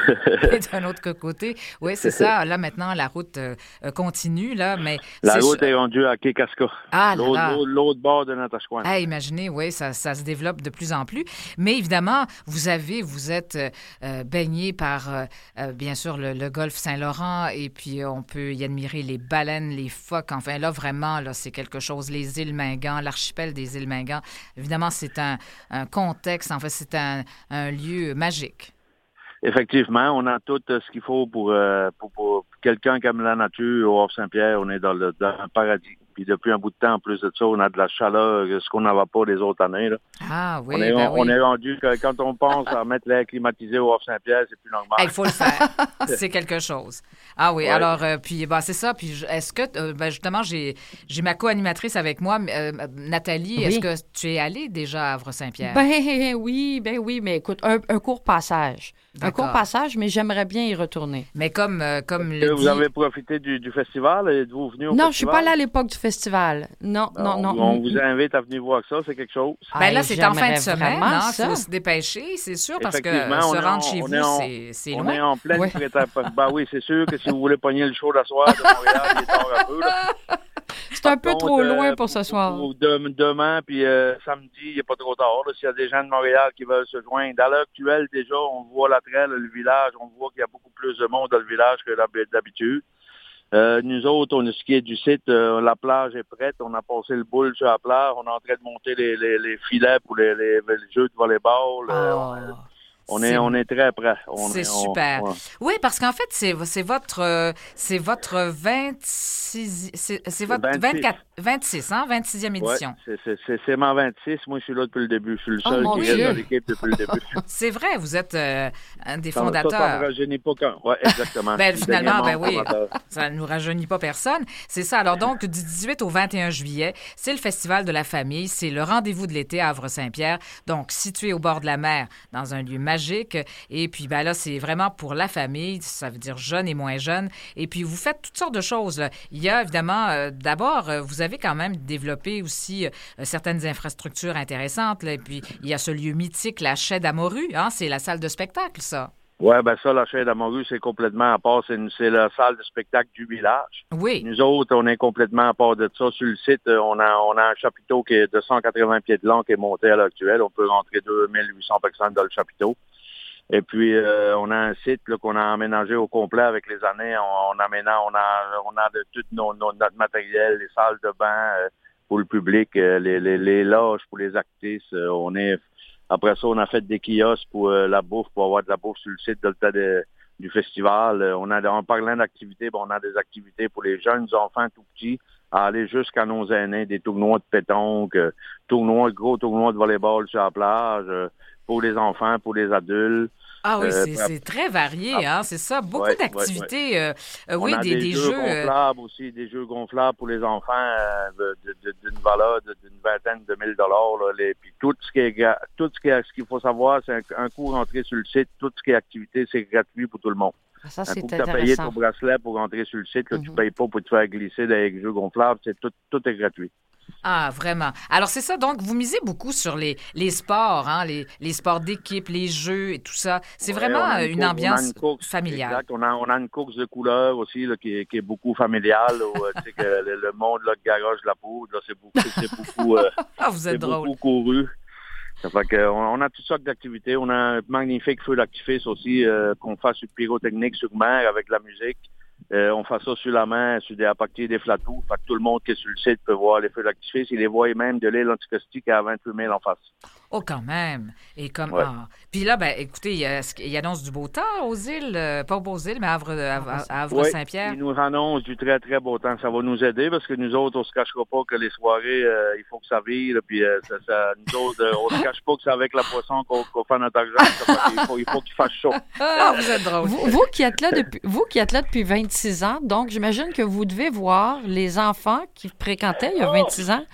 d'un autre côté, oui, c'est ça. Là, maintenant, la route euh, continue, là, mais... La c'est route ch... est rendue à Quai-Casca, ah, l'autre, là là. l'autre, l'autre bord de Natashquan. Hey, imaginez, oui, ça, ça se développe de plus en plus. Mais évidemment, vous avez, vous êtes euh, baigné par, euh, euh, bien sûr, le, le golfe Saint-Laurent, et puis euh, on peut y admirer les baleines, les phoques. Enfin, là, vraiment, là, c'est quelque chose. Les îles Mingan, l'archipel des îles Mingan. Évidemment, c'est un, un contexte, en fait, c'est un, un lieu magique. Effectivement, on a tout ce qu'il faut pour, euh, pour, pour quelqu'un qui aime la nature au Havre-Saint-Pierre. On est dans, le, dans un paradis. Puis depuis un bout de temps, en plus de ça, on a de la chaleur, ce qu'on n'avait pas les autres années. Là. Ah oui, on est, ben on, oui. est rendu que quand on pense à mettre l'air climatisé au Havre-Saint-Pierre, c'est plus normal. Il faut le faire. C'est quelque chose. Ah oui, ouais. alors, euh, puis ben, c'est ça. Puis est-ce que, euh, ben, justement, j'ai, j'ai ma co-animatrice avec moi, euh, Nathalie. Oui. Est-ce que tu es allée déjà à Havre-Saint-Pierre? Ben oui, ben oui, mais écoute, un, un court passage. D'accord. Un court passage, mais j'aimerais bien y retourner. Mais comme, euh, comme le Vous dit... avez profité du, du festival? Êtes-vous venu au non, festival? je suis pas allée à l'époque du festival. Non, non, non. On, on vous invite à venir voir ça, c'est quelque chose. Ben là, c'est en fin de semaine, il faut se dépêcher, c'est sûr, parce que se rendre chez vous, en, c'est, c'est on loin. On est en pleine ouais. préparation. Ben oui, c'est sûr que si vous voulez pogner le show de soir de Montréal, il est tard un peu. Là. C'est Par un peu contre, trop loin euh, pour ce soir. Pour, pour de, demain, puis euh, samedi, il n'est pas trop tard. Là, s'il y a des gens de Montréal qui veulent se joindre. À l'heure actuelle, déjà, on voit la traîne, le village, on voit qu'il y a beaucoup plus de monde dans le village que d'habitude. Euh, nous autres, on est ce qui est du site, euh, la plage est prête, on a passé le boule sur la plage, on est en train de monter les, les, les filets pour les, les, les jeux de volleyball. Euh, oh. On est, on est très prêts. On c'est est, super. On, ouais. Oui, parce qu'en fait, c'est, c'est votre, c'est votre vingt-six, c'est, c'est votre vingt-six. vingt-quatre, vingt-six, hein, vingt-sixième édition. Ouais, c'est, c'est, c'est, c'est ma vingt-six. Moi, je suis là depuis le début. Je suis le seul oh, qui reste dans l'équipe depuis le début. C'est vrai, vous êtes euh, un des ça, fondateurs. Ça, ça ne rajeunit pas quand. Oui, exactement. ben, finalement, ben oui, ça ne nous rajeunit pas personne. C'est ça. Alors donc, du dix-huit au vingt et un juillet, c'est le Festival de la famille. C'est le rendez-vous de l'été à Havre-Saint-Pierre. Donc, situé au bord de la mer, dans un lieu magique. Et puis, ben là, c'est vraiment pour la famille, ça veut dire jeunes et moins jeunes. Et puis, vous faites toutes sortes de choses, là. Il y a évidemment, euh, d'abord, euh, vous avez quand même développé aussi euh, certaines infrastructures intéressantes, là. Et puis, il y a ce lieu mythique, la Chaie d'Amorue, hein, c'est la salle de spectacle, ça. Oui, ben ça, la Chaie d'Amorue, c'est complètement à part, c'est, une, c'est la salle de spectacle du village. Oui. Nous autres, on est complètement à part de ça. Sur le site, on a, on a un chapiteau qui est de cent quatre-vingts pieds de long qui est monté à l'heure actuelle. On peut rentrer deux mille huit cents personnes dans le chapiteau. Et puis, euh, on a un site là, qu'on a aménagé au complet avec les années. On, on aménage, on a, on a de tout nos, nos, notre matériel, les salles de bain euh, pour le public, euh, les, les, les loges pour les actrices. Euh, on est, après ça, on a fait des kiosques pour euh, la bouffe, pour avoir de la bouffe sur le site de, de, de, du festival. Euh, on a, en parlant d'activités, ben, on a des activités pour les jeunes enfants tout petits, à aller jusqu'à nos aînés, des tournois de pétanque, euh, tournois, gros tournois de volleyball sur la plage. Euh, pour les enfants, pour les adultes. Ah oui, euh, c'est, c'est très varié, hein, c'est ça. Beaucoup ouais, d'activités, ouais, ouais. Euh, euh, oui, On a des, des, des jeux, jeux... gonflables aussi, des jeux gonflables pour les enfants euh, de, de, d'une valeur de, d'une vingtaine de mille dollars. Là, les, puis tout ce qui est, tout ce qui est, ce qu'il faut savoir, c'est un, un coup rentré sur le site, tout ce qui est activité, c'est gratuit pour tout le monde. Ça, c'est un coup que intéressant. tu as payé ton bracelet pour rentrer sur le site, là, mm-hmm. tu ne payes pas pour te faire glisser dans les jeux gonflables, c'est tout, tout est gratuit. Ah, vraiment. Alors, c'est ça. Donc, vous misez beaucoup sur les, les sports, hein, les, les sports d'équipe, les jeux et tout ça. C'est ouais, vraiment une, une course, ambiance une course, familiale. Exact. On a, on a une course de couleurs aussi là, qui, est, qui est beaucoup familiale. Où, tu sais, que le, le monde là, garage la poudre, là, c'est beaucoup, c'est beaucoup, euh, ah, vous êtes c'est drôle. beaucoup couru. Ça fait que, on, on a toutes sortes d'activités. On a un magnifique feu d'artifice aussi euh, qu'on fait sur pyrotechnique sur mer avec la musique. Euh, on fait ça sur la main, sur des, à partir des flatous. Fait que tout le monde qui est sur le site peut voir les feux d'artifice. Il les voit même de l'île Anticosti qui a vingt-huit mille en face. Oh, quand même! Et comme ouais. ah. Puis là, ben, écoutez, il, y a, il annonce du beau temps aux îles, euh, pas aux îles, mais à Havre, à, à Havre-Saint-Pierre. Oui, il nous annonce du très, très beau temps. Ça va nous aider parce que nous autres, on se cachera pas que les soirées, euh, il faut que ça vire. Puis euh, ça, ça, nous autres, euh, on se cache pas que c'est avec la poisson qu'on, qu'on fait notre argent. Ça, il, faut, il faut qu'il fasse chaud. Ah, vous êtes drôle. Vous, vous, qui êtes là depuis, vous qui êtes là depuis vingt-six ans, donc j'imagine que vous devez voir les enfants qui fréquentaient il y a vingt-six ans.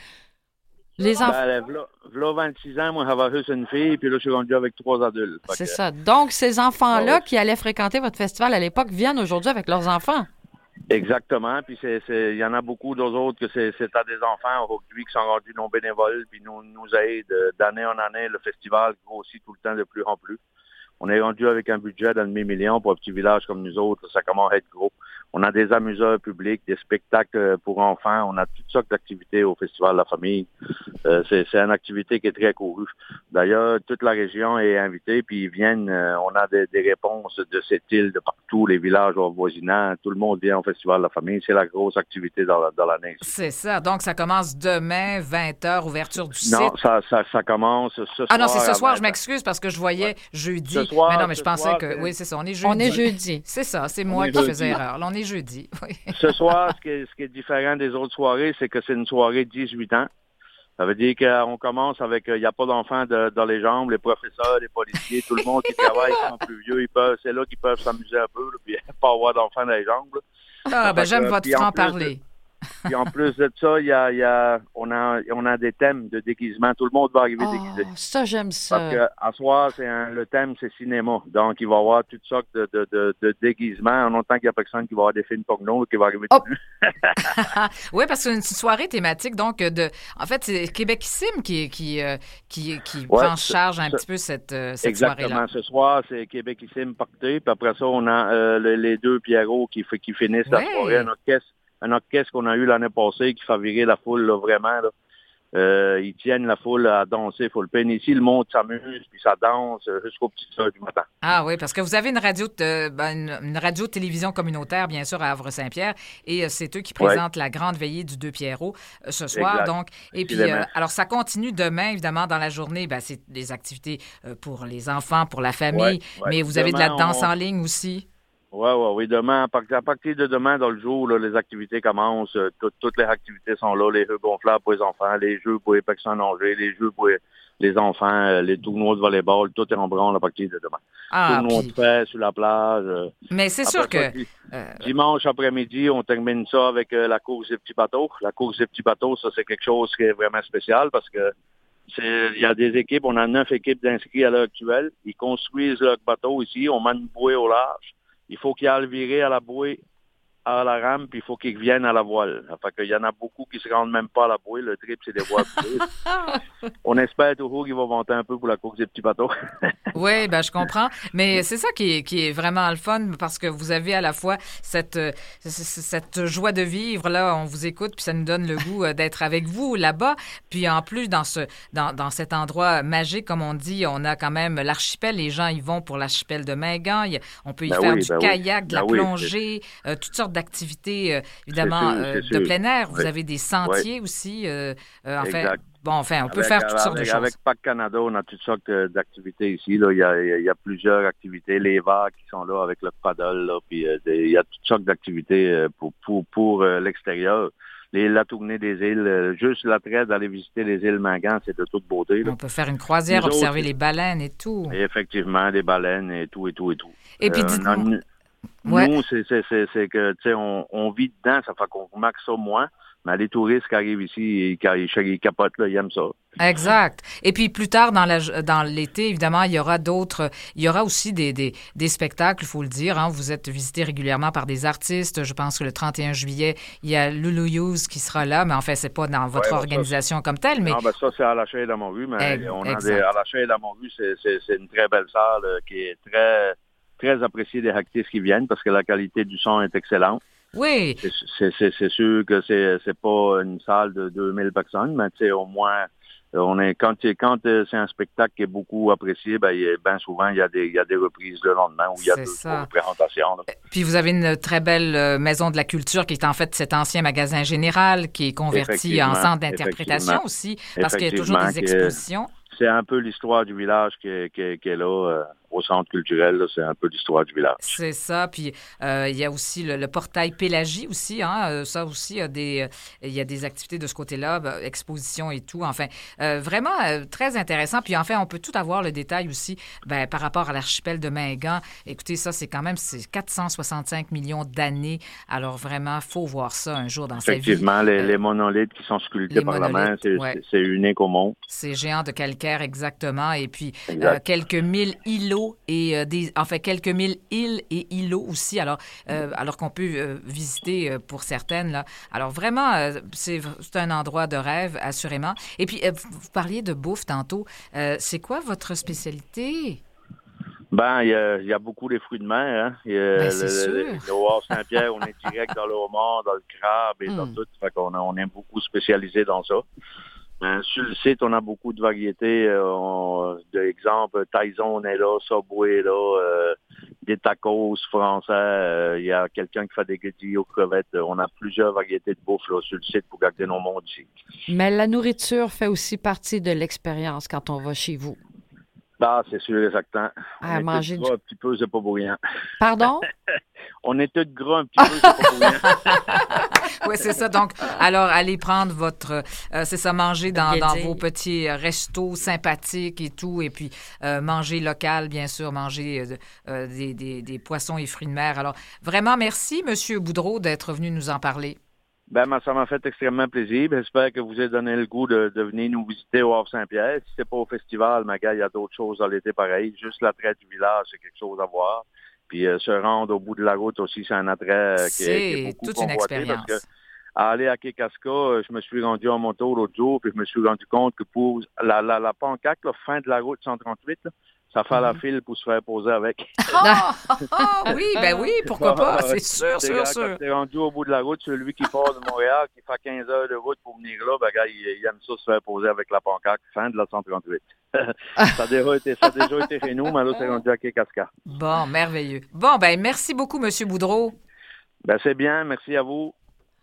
Les enfants. Ben, là, là, vingt-six ans, moi, j'avais juste une fille, puis là, je suis rendu avec trois adultes. C'est que... ça. Donc, ces enfants-là ouais. qui allaient fréquenter votre festival à l'époque viennent aujourd'hui avec leurs enfants. Exactement. Puis c'est, c'est, il y en a beaucoup d'autres que c'est, c'est à des enfants aujourd'hui qui sont rendus non bénévoles, puis nous, nous aident d'année en année. Le festival grossit tout le temps de plus en plus. On est rendu avec un budget d'un demi-million pour un petit village comme nous autres. Ça commence à être gros. On a des amuseurs publics, des spectacles pour enfants. On a toutes sortes d'activités au Festival de la Famille. Euh, c'est, c'est une activité qui est très courue. D'ailleurs, toute la région est invitée, puis ils viennent. Euh, on a des, des réponses de cette île, de partout, les villages avoisinants. Tout le monde vient au Festival de la Famille. C'est la grosse activité dans, la, dans l'année. C'est ça. Donc, ça commence demain, vingt heures, ouverture du site. Non, ça, ça, ça commence ce soir. Ah non, c'est ce soir. Je m'excuse parce que je voyais ouais. jeudi. Ce soir, mais non, mais je pensais soir, que... c'est... Oui, c'est ça. On est jeudi. On est jeudi. C'est ça. C'est moi qui jeudi. faisais erreur. Là, on est jeudi. Oui. Ce soir, ce qui, est, ce qui est différent des autres soirées, c'est que c'est une soirée de dix-huit ans. Ça veut dire qu'on commence avec, il n'y a pas d'enfants de, dans les jambes, les professeurs, les policiers, tout le monde qui travaille, qui sont plus vieux, ils peuvent, c'est là qu'ils peuvent s'amuser un peu, là, puis pas avoir d'enfants dans les jambes. Là. Ah, ben j'aime votre franc-parler. Puis en plus de ça, il y a, il y a, on a, on a des thèmes de déguisement. Tout le monde va arriver oh, déguisé. Ça, j'aime ça. Parce qu'à soir, c'est un, le thème, c'est cinéma. Donc, il va y avoir toutes sortes de, de, de, de déguisements. En longtemps qu'il n'y a personne qui va avoir des films porno qui va arriver oh. dessus. Oui, parce que c'est une soirée thématique. Donc, de, en fait, c'est Québecissime qui, qui, qui, qui ouais, prend en charge un ce, petit peu cette, cette exactement. soirée-là. Ce soir, c'est Québecissime Party. Puis après ça, on a euh, les, les deux Pierrot qui, qui finissent ouais. la soirée. Un orchestre. Un orchestre qu'on a eu l'année passée qui fait virer la foule, là, vraiment. Là. Euh, ils tiennent la foule à danser full peine. Ici, le monde s'amuse, puis ça danse jusqu'au petit heures du matin. Ah oui, parce que vous avez une radio de, ben, une, une radio-télévision communautaire, bien sûr, à Havre-Saint-Pierre, et euh, c'est eux qui présentent ouais. la grande veillée du Deux Pierrot euh, ce soir. Exact. Donc, et puis, euh, alors, ça continue demain, évidemment, dans la journée. Ben, c'est des activités euh, pour les enfants, pour la famille, ouais, ouais. mais vous avez demain, de la danse on... en ligne aussi. Oui, oui, oui. Demain, à partir de demain, dans le jour, là, les activités commencent. Tout, toutes les activités sont là. Les jeux gonflables pour les enfants, les jeux pour les personnes âgées, les jeux pour les enfants, les tournois de volleyball, tout est en branle à partir de demain. Ah, tournois puis... de fête sur la plage. Mais c'est sûr que... Euh... Dimanche après-midi, on termine ça avec euh, la course des petits bateaux. La course des petits bateaux, ça, c'est quelque chose qui est vraiment spécial parce que c'est, il y a des équipes, on a neuf équipes d'inscrits à l'heure actuelle. Ils construisent leur bateau ici, on met une bouée au large. Il faut qu'il aille virer à la bouée, à la rame, puis il faut qu'il vienne à la voile. Fait qu'il y en a beaucoup qui se rendent même pas à la bouée. Le trip, c'est des voiles. On espère toujours qu'il va monter un peu pour la course des petits bateaux. Oui, ben je comprends. Mais c'est ça qui est, qui est vraiment le fun parce que vous avez à la fois cette, cette joie de vivre. Là, on vous écoute, puis ça nous donne le goût d'être avec vous là-bas. Puis en plus, dans, ce, dans, dans cet endroit magique, comme on dit, on a quand même l'archipel. Les gens y vont pour l'archipel de Mingan. On peut y ben faire oui, du ben kayak, oui. de la ben plongée, oui, euh, toutes sortes d'activités, euh, évidemment, sûr, euh, de sûr. plein air. Vous oui. avez des sentiers oui. aussi. Euh, euh, en fait, bon, enfin, on peut avec, faire toutes avec, sortes de choses. Avec Parc Canada, on a toutes sortes d'activités ici. Là. Il, y a, il y a plusieurs activités. Les vagues qui sont là avec le paddle. Là, puis, euh, des, il y a toutes sortes d'activités pour, pour, pour euh, l'extérieur. Les, la tournée des îles, euh, juste l'attrait d'aller visiter les îles Mingan, c'est de toute beauté. Là. On peut faire une croisière, Nous observer autres, les baleines et tout. Et effectivement, les baleines et tout, et tout, et tout. Et puis, euh, dites-moi... Ouais. Nous, c'est, c'est, c'est, c'est que, tu sais, on, on vit dedans, ça fait qu'on remarque ça moins. Mais les touristes qui arrivent ici, ils, ils, ils capotent, là, ils aiment ça. Exact. Et puis plus tard dans, la, dans l'été, évidemment, il y aura d'autres, il y aura aussi des, des, des spectacles, il faut le dire. Hein. Vous êtes visité régulièrement par des artistes. Je pense que le trente et un juillet, il y a Lulu Hughes qui sera là, mais en fait, c'est pas dans votre ouais, organisation ça, comme telle. Mais... Non, ben ça, c'est à la Chaise de Montru, mais eh, on a des, à la Chaise de Montru, c'est, c'est, c'est une très belle salle euh, qui est très, très appréciée des artistes qui viennent parce que la qualité du son est excellente. Oui. C'est, c'est, c'est, c'est sûr que c'est, c'est pas une salle de deux mille personnes, mais tu sais, au moins, on est, quand, quand c'est un spectacle qui est beaucoup apprécié, ben, il, ben souvent, il y a des, il y a des reprises le lendemain où il y a deux présentations. Là. Puis vous avez une très belle maison de la culture qui est en fait cet ancien magasin général qui est converti en centre d'interprétation aussi, parce qu'il y a toujours des expositions. C'est un peu l'histoire du village qui est, qui est, qui est là. Euh, au centre culturel, là, c'est un peu l'histoire du village. C'est ça. Puis euh, il y a aussi le, le portail Pélagie aussi. Hein, ça aussi, il y a des, il y a des activités de ce côté-là, ben, expositions et tout. Enfin, euh, vraiment euh, très intéressant. Puis enfin, on peut tout avoir le détail aussi ben, par rapport à l'archipel de Mingan. Écoutez, ça, c'est quand même c'est quatre cent soixante-cinq millions d'années. Alors vraiment, il faut voir ça un jour dans sa vie. Effectivement, les, euh, les monolithes qui sont sculptés par la main, c'est, ouais. c'est, c'est unique au monde. C'est géant de calcaire, exactement. Et puis, euh, quelques mille îlots îlots et euh, des, en fait quelques mille îles et îlots aussi. Alors, euh, alors qu'on peut euh, visiter euh, pour certaines là. Alors vraiment, euh, c'est, c'est un endroit de rêve assurément. Et puis euh, vous parliez de bouffe tantôt. Euh, c'est quoi votre spécialité? Ben, il y a, y a beaucoup de fruits de mer, hein. Il y a Ben, le, c'est le, sûr. le Havre Saint-Pierre, on est direct dans le homard, dans le crabe et Mm. dans tout. Fait qu'on a, on est beaucoup spécialisé dans ça. Euh, sur le site, on a beaucoup de variétés. Euh, on- d'exemple, Tyson est là, Subway est là, euh, des tacos français. Euh, Il y a quelqu'un qui fait des guédilles aux crevettes. Euh, On a plusieurs variétés de bouffe là, sur le site pour garder nos mondes ici. Mais la nourriture fait aussi partie de l'expérience quand on va chez vous. Ah, c'est sûr, exactement. On À est manger tous du- gras un petit peu, c'est pas bruyant. Pardon? On est tous gras un petit peu, c'est pas bruyant. Oui, c'est ça. Donc, alors, allez prendre votre, euh, c'est ça, manger dans, dans Guédille. vos petits euh, restos sympathiques et tout, et puis euh, manger local, bien sûr, manger euh, euh, des, des, des poissons et fruits de mer. Alors, vraiment, merci, Monsieur Boudreau, d'être venu nous en parler. Ben, moi, ça m'a fait extrêmement plaisir. J'espère que vous avez donné le goût de, de venir nous visiter au Havre Saint-Pierre. Si c'est pas au festival, ma gars, il y a d'autres choses dans l'été pareil. Juste l'attrait du village, c'est quelque chose à voir. Puis euh, se rendre au bout de la route aussi, c'est un attrait euh, qui, est, qui est C'est beaucoup toute une convoité. expérience. Parce que à aller à Kekaska, euh, je me suis rendu en moto l'autre jour, puis je me suis rendu compte que pour la, la, la pancarte, la fin de la route cent trente-huit, là, ça fait la file pour se faire poser avec. Ah, ah, ah, oui, ben oui, pourquoi pas, c'est sûr, C'est sûr, quand sûr. t'es rendu au bout de la route, celui qui part de Montréal, qui fait quinze heures de route pour venir là, ben gars, il, il aime ça se faire poser avec la pancarte fin de la cent trente-huit. ça, a déjà été, ça a déjà été chez nous, mais là, c'est rendu à Kekaska. Bon, merveilleux. Bon, ben merci beaucoup, Monsieur Boudreau. Ben c'est bien, merci à vous.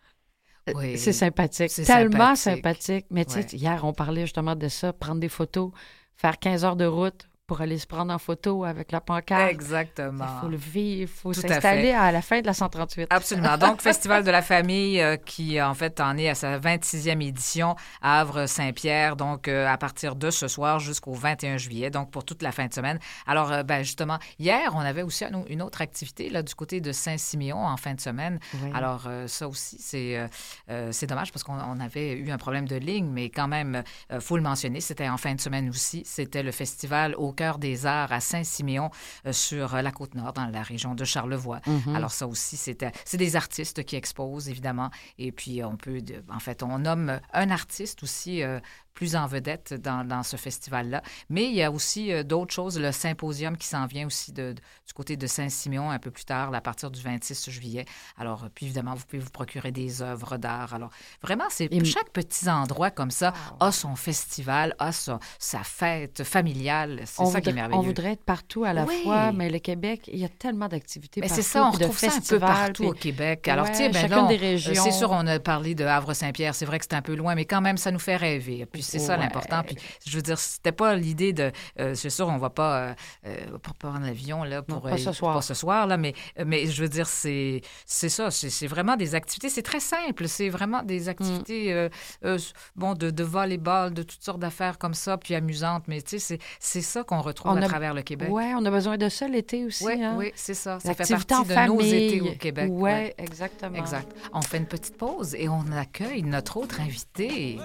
Oui. C'est sympathique. C'est Tellement sympathique. sympathique. Mais tu sais, Ouais. hier, on parlait justement de ça, prendre des photos, faire quinze heures de route pour aller se prendre en photo avec la pancarte. Exactement. Il faut le vivre, il faut Tout à s'installer fait. à, la fin de la cent trente-huit. Absolument. Donc, Festival de la famille euh, qui, en fait, en est à sa vingt-sixième édition à Havre-Saint-Pierre, donc euh, à partir de ce soir jusqu'au vingt et un juillet, donc pour toute la fin de semaine. Alors, euh, ben, justement, hier, on avait aussi un- une autre activité là, du côté de Saint-Siméon en fin de semaine. Oui. Alors, euh, ça aussi, c'est, euh, euh, c'est dommage parce qu'on on avait eu un problème de ligne, mais quand même, il faut le mentionner, c'était en fin de semaine aussi. C'était le festival Au cœur des arts à Saint-Siméon euh, sur la Côte-Nord, dans la région de Charlevoix. Mhm. Alors, ça aussi, c'était, c'est des artistes qui exposent, évidemment. Et puis, on peut, de- en fait, on nomme un artiste aussi euh, plus en vedette dans, dans ce festival-là. Mais il y a aussi euh, d'autres choses, le symposium qui s'en vient aussi de, de- du côté de Saint-Siméon un peu plus tard, là, à partir du vingt-six juillet. Alors, euh, puis évidemment, vous pouvez vous procurer des œuvres d'art. Alors, vraiment, c'est Et- chaque petit endroit comme ça a son festival, a sa, sa fête familiale. C'est on ça qui est voudrait, merveilleux. on voudrait être partout à la Oui. fois, mais le Québec, il y a tellement d'activités Mais partout. c'est ça, on puis de retrouve ça un peu festivals, partout puis- au Québec. Alors, Ouais, tu sais, ben chacune là, on- des régions. c'est sûr, on a parlé de Havre-Saint-Pierre. C'est vrai que c'est un peu loin, mais quand même, ça nous fait rêver. Puis c'est ça Ouais. l'important. Puis je veux dire, c'était pas l'idée de... euh, c'est sûr, on va pas, euh, euh, pas prendre l'avion là, pour... Non, pas ce soir. Pas ce soir, là, mais, mais je veux dire, c'est, c'est ça. C'est, c'est vraiment des activités. C'est très simple. C'est vraiment des activités, euh, euh, bon, de, de volleyball, de toutes sortes d'affaires comme ça, puis amusantes. Mais tu sais, c'est, c'est ça qu'on retrouve On à a- travers le Québec. Oui, on a besoin de ça l'été aussi. Oui, hein? oui, c'est ça. Ça fait L'activité partie en de nos famille. étés au Québec. Oui, ouais. exactement. Exact. On fait une petite pause et on accueille notre autre invité.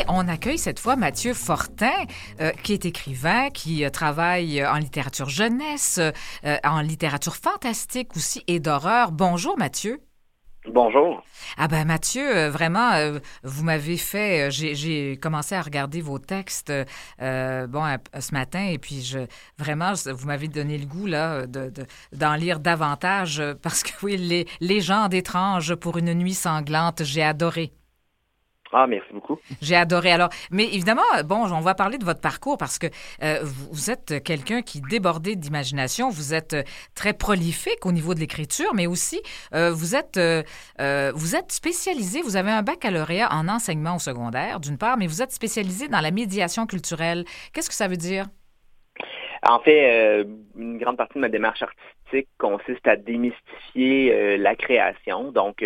on accueille cette fois Mathieu Fortin, euh, qui est écrivain, qui euh, travaille en littérature jeunesse, euh, en littérature fantastique aussi et d'horreur. Bonjour Mathieu. Bonjour. Ah ben Mathieu, euh, vraiment, euh, vous m'avez fait, euh, j'ai, j'ai commencé à regarder vos textes euh, bon à, à ce matin et puis je vraiment, vous m'avez donné le goût là de, de d'en lire davantage euh, parce que oui, les légendes étranges pour une nuit sanglante, j'ai adoré. Ah, merci beaucoup. J'ai adoré. Alors, mais évidemment, bon, on va parler de votre parcours parce que euh, vous êtes quelqu'un qui débordé d'imagination. Vous êtes très prolifique au niveau de l'écriture, mais aussi euh, vous êtes euh, euh, vous êtes spécialisé. Vous avez un baccalauréat en enseignement au secondaire, d'une part, mais vous êtes spécialisé dans la médiation culturelle. Qu'est-ce que ça veut dire? En fait, euh, une grande partie de ma démarche artistique consiste à démystifier euh, la création. Donc,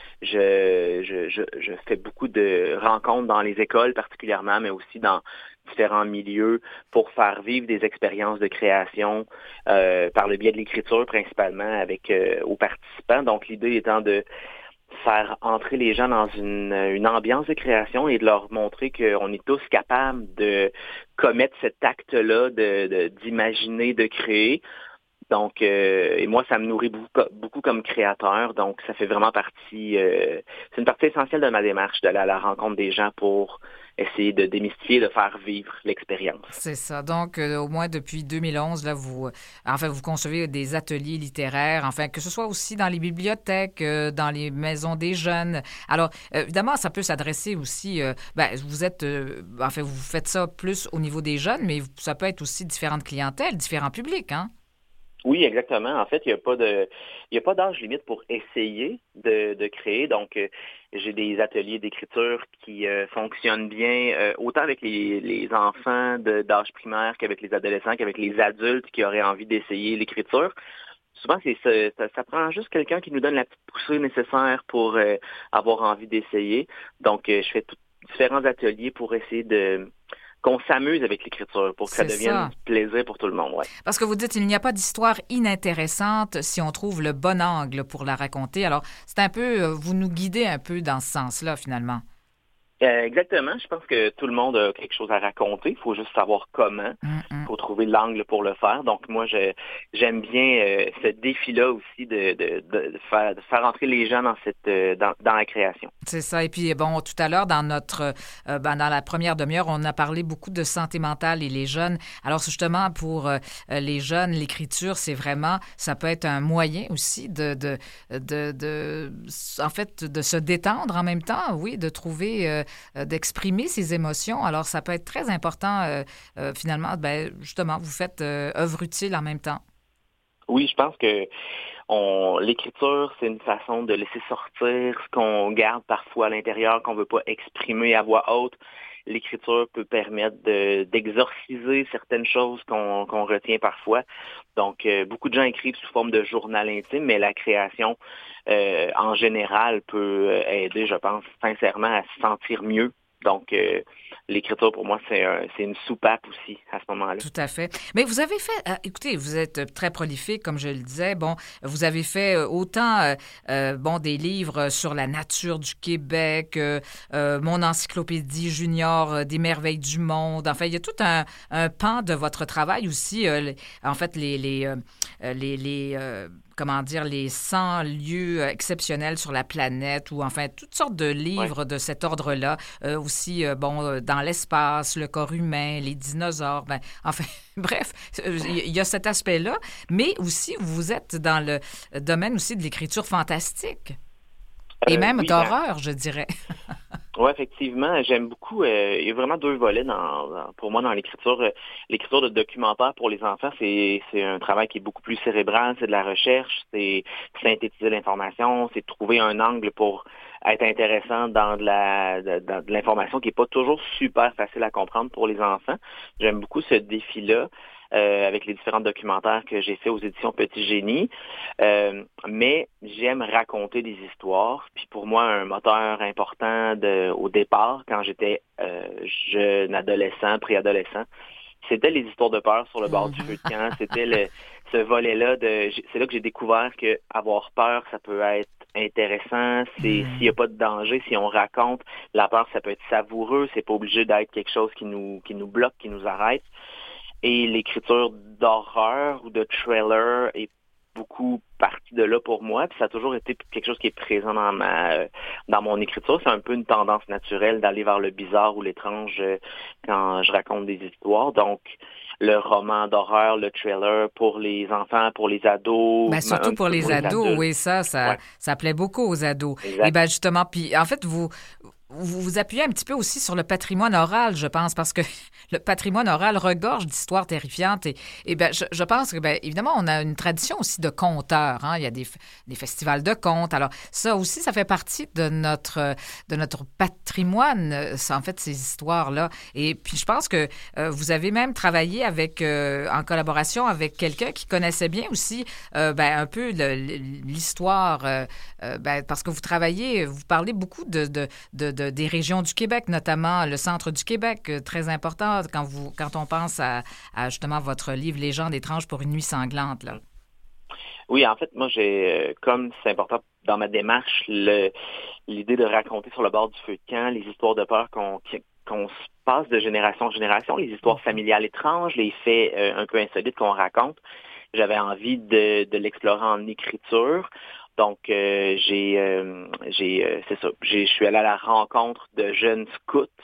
je, je, je, je fais beaucoup de rencontres dans les écoles particulièrement, mais aussi dans différents milieux pour faire vivre des expériences de création euh, par le biais de l'écriture principalement avec euh, aux participants. Donc, l'idée étant de faire entrer les gens dans une, une ambiance de création et de leur montrer qu'on est tous capables de commettre cet acte-là, de, de, d'imaginer, de créer. Donc, euh, et moi, ça me nourrit beaucoup, beaucoup comme créateur. Donc, ça fait vraiment partie, euh, c'est une partie essentielle de ma démarche, d'aller à la rencontre des gens pour essayer de démystifier, de faire vivre l'expérience. C'est ça. Donc, euh, au moins depuis deux mille onze, là, vous, euh, enfin, vous concevez des ateliers littéraires, enfin, que ce soit aussi dans les bibliothèques, euh, dans les maisons des jeunes. Alors, euh, évidemment, ça peut s'adresser aussi, euh, ben, vous êtes, euh, enfin, vous faites ça plus au niveau des jeunes, mais ça peut être aussi différentes clientèles, différents publics, hein? Oui, exactement. En fait, il n'y a pas de, il y a pas d'âge limite pour essayer de, de créer. Donc, euh, j'ai des ateliers d'écriture qui euh, fonctionnent bien, euh, autant avec les, les enfants de, d'âge primaire qu'avec les adolescents, qu'avec les adultes qui auraient envie d'essayer l'écriture. Souvent, c'est ça, ça, ça prend juste quelqu'un qui nous donne la petite poussée nécessaire pour euh, avoir envie d'essayer. Donc, euh, je fais tout, différents ateliers pour essayer de qu'on s'amuse avec l'écriture pour que C'est ça devienne ça. du plaisir pour tout le monde. Ouais. Parce que vous dites il n'y a pas d'histoire inintéressante si on trouve le bon angle pour la raconter. Alors, c'est un peu, euh, vous nous guidez un peu dans ce sens-là, finalement. Euh, exactement. Je pense que tout le monde a quelque chose à raconter. Il faut juste savoir comment. Il faut trouver l'angle pour le faire. Donc, moi, je, j'aime bien euh, ce défi-là aussi de, de, de, faire, de faire entrer les gens dans, cette, euh, dans, dans la création. C'est ça. Et puis, bon, tout à l'heure, dans notre, euh, ben, dans la première demi-heure, on a parlé beaucoup de santé mentale et les jeunes. Alors, justement, pour euh, les jeunes, l'écriture, c'est vraiment, ça peut être un moyen aussi de, de, de, de en fait, de se détendre en même temps, oui, de trouver... Euh, d'exprimer ses émotions. Alors, ça peut être très important, euh, euh, finalement, ben, justement, vous faites euh, œuvre utile en même temps. Oui, je pense que on, l'écriture, c'est une façon de laisser sortir ce qu'on garde parfois à l'intérieur, qu'on ne veut pas exprimer à voix haute. L'écriture peut permettre de, d'exorciser certaines choses qu'on, qu'on retient parfois. Donc, euh, beaucoup de gens écrivent sous forme de journal intime, mais la création, euh, en général, peut aider, je pense, sincèrement, à se sentir mieux. Donc, euh, l'écriture, pour moi, c'est, un, c'est une soupape aussi à ce moment-là. Tout à fait. Mais vous avez fait, euh, écoutez, vous êtes très prolifique, comme je le disais. Bon, vous avez fait autant, euh, euh, bon, des livres sur la nature du Québec, euh, euh, mon encyclopédie junior euh, des merveilles du monde. Enfin, il y a tout un, un pan de votre travail aussi. Euh, les, en fait, les, les, euh, les, les euh, comment dire, les cent lieux exceptionnels sur la planète ou enfin toutes sortes de livres ouais. de cet ordre-là. Euh, aussi, euh, bon, euh, dans l'espace, le corps humain, les dinosaures, ben, enfin, bref, il y a cet aspect-là. Mais aussi, vous êtes dans le domaine aussi de l'écriture fantastique et euh, même oui, d'horreur, ben... je dirais. Oui, effectivement, j'aime beaucoup. Euh, il y a vraiment deux volets dans, dans, pour moi dans l'écriture. Euh, l'écriture de documentaire pour les enfants, c'est, c'est un travail qui est beaucoup plus cérébral, c'est de la recherche, c'est synthétiser l'information, c'est trouver un angle pour être intéressant dans de la de, dans de l'information qui n'est pas toujours super facile à comprendre pour les enfants. J'aime beaucoup ce défi-là. Euh, avec les différents documentaires que j'ai fait aux éditions Petit Génie. Euh, mais j'aime raconter des histoires. Puis pour moi, un moteur important de, au départ, quand j'étais euh, jeune adolescent, préadolescent, c'était les histoires de peur sur le bord du feu de camp. C'était le, ce volet-là. De, c'est là que j'ai découvert que avoir peur, ça peut être intéressant, c'est mmh. s'il n'y a pas de danger, si on raconte, la peur, ça peut être savoureux, c'est pas obligé d'être quelque chose qui nous qui nous bloque, qui nous arrête. Et l'écriture d'horreur ou de thriller est beaucoup partie de là pour moi, puis ça a toujours été quelque chose qui est présent dans ma dans mon écriture. C'est un peu une tendance naturelle d'aller vers le bizarre ou l'étrange euh, quand je raconte des histoires. Donc, le roman d'horreur, le thriller pour les enfants, pour les ados. Ben, surtout pour les, pour les ados, adultes. Oui, ça, ça, ouais. ça plaît beaucoup aux ados. Exact. Et bien, justement, puis en fait, vous... Vous vous appuyez un petit peu aussi sur le patrimoine oral, je pense, parce que le patrimoine oral regorge d'histoires terrifiantes. Et, et ben, je, je pense que, bien, évidemment, on a une tradition aussi de conteurs. Hein? Il y a des, des festivals de contes. Alors, ça aussi, ça fait partie de notre, de notre patrimoine, ça, en fait, ces histoires-là. Et puis, je pense que euh, vous avez même travaillé avec, euh, en collaboration avec quelqu'un qui connaissait bien aussi euh, ben, un peu le, l'histoire, euh, euh, ben, parce que vous travaillez, vous parlez beaucoup de, de, de De, des régions du Québec, notamment le centre du Québec, très important quand, vous, quand on pense à, à justement votre livre « Légendes étranges pour une nuit sanglante ». Là. Oui, en fait, moi, j'ai, comme c'est important dans ma démarche, le, l'idée de raconter sur le bord du feu de camp les histoires de peur qu'on, qu'on se passe de génération en génération, les histoires familiales étranges, les faits euh, un peu insolites qu'on raconte. J'avais envie de, de l'explorer en écriture. Donc, euh, j'ai, euh, j'ai, euh, c'est ça, j'ai, je suis allé à la rencontre de jeunes scouts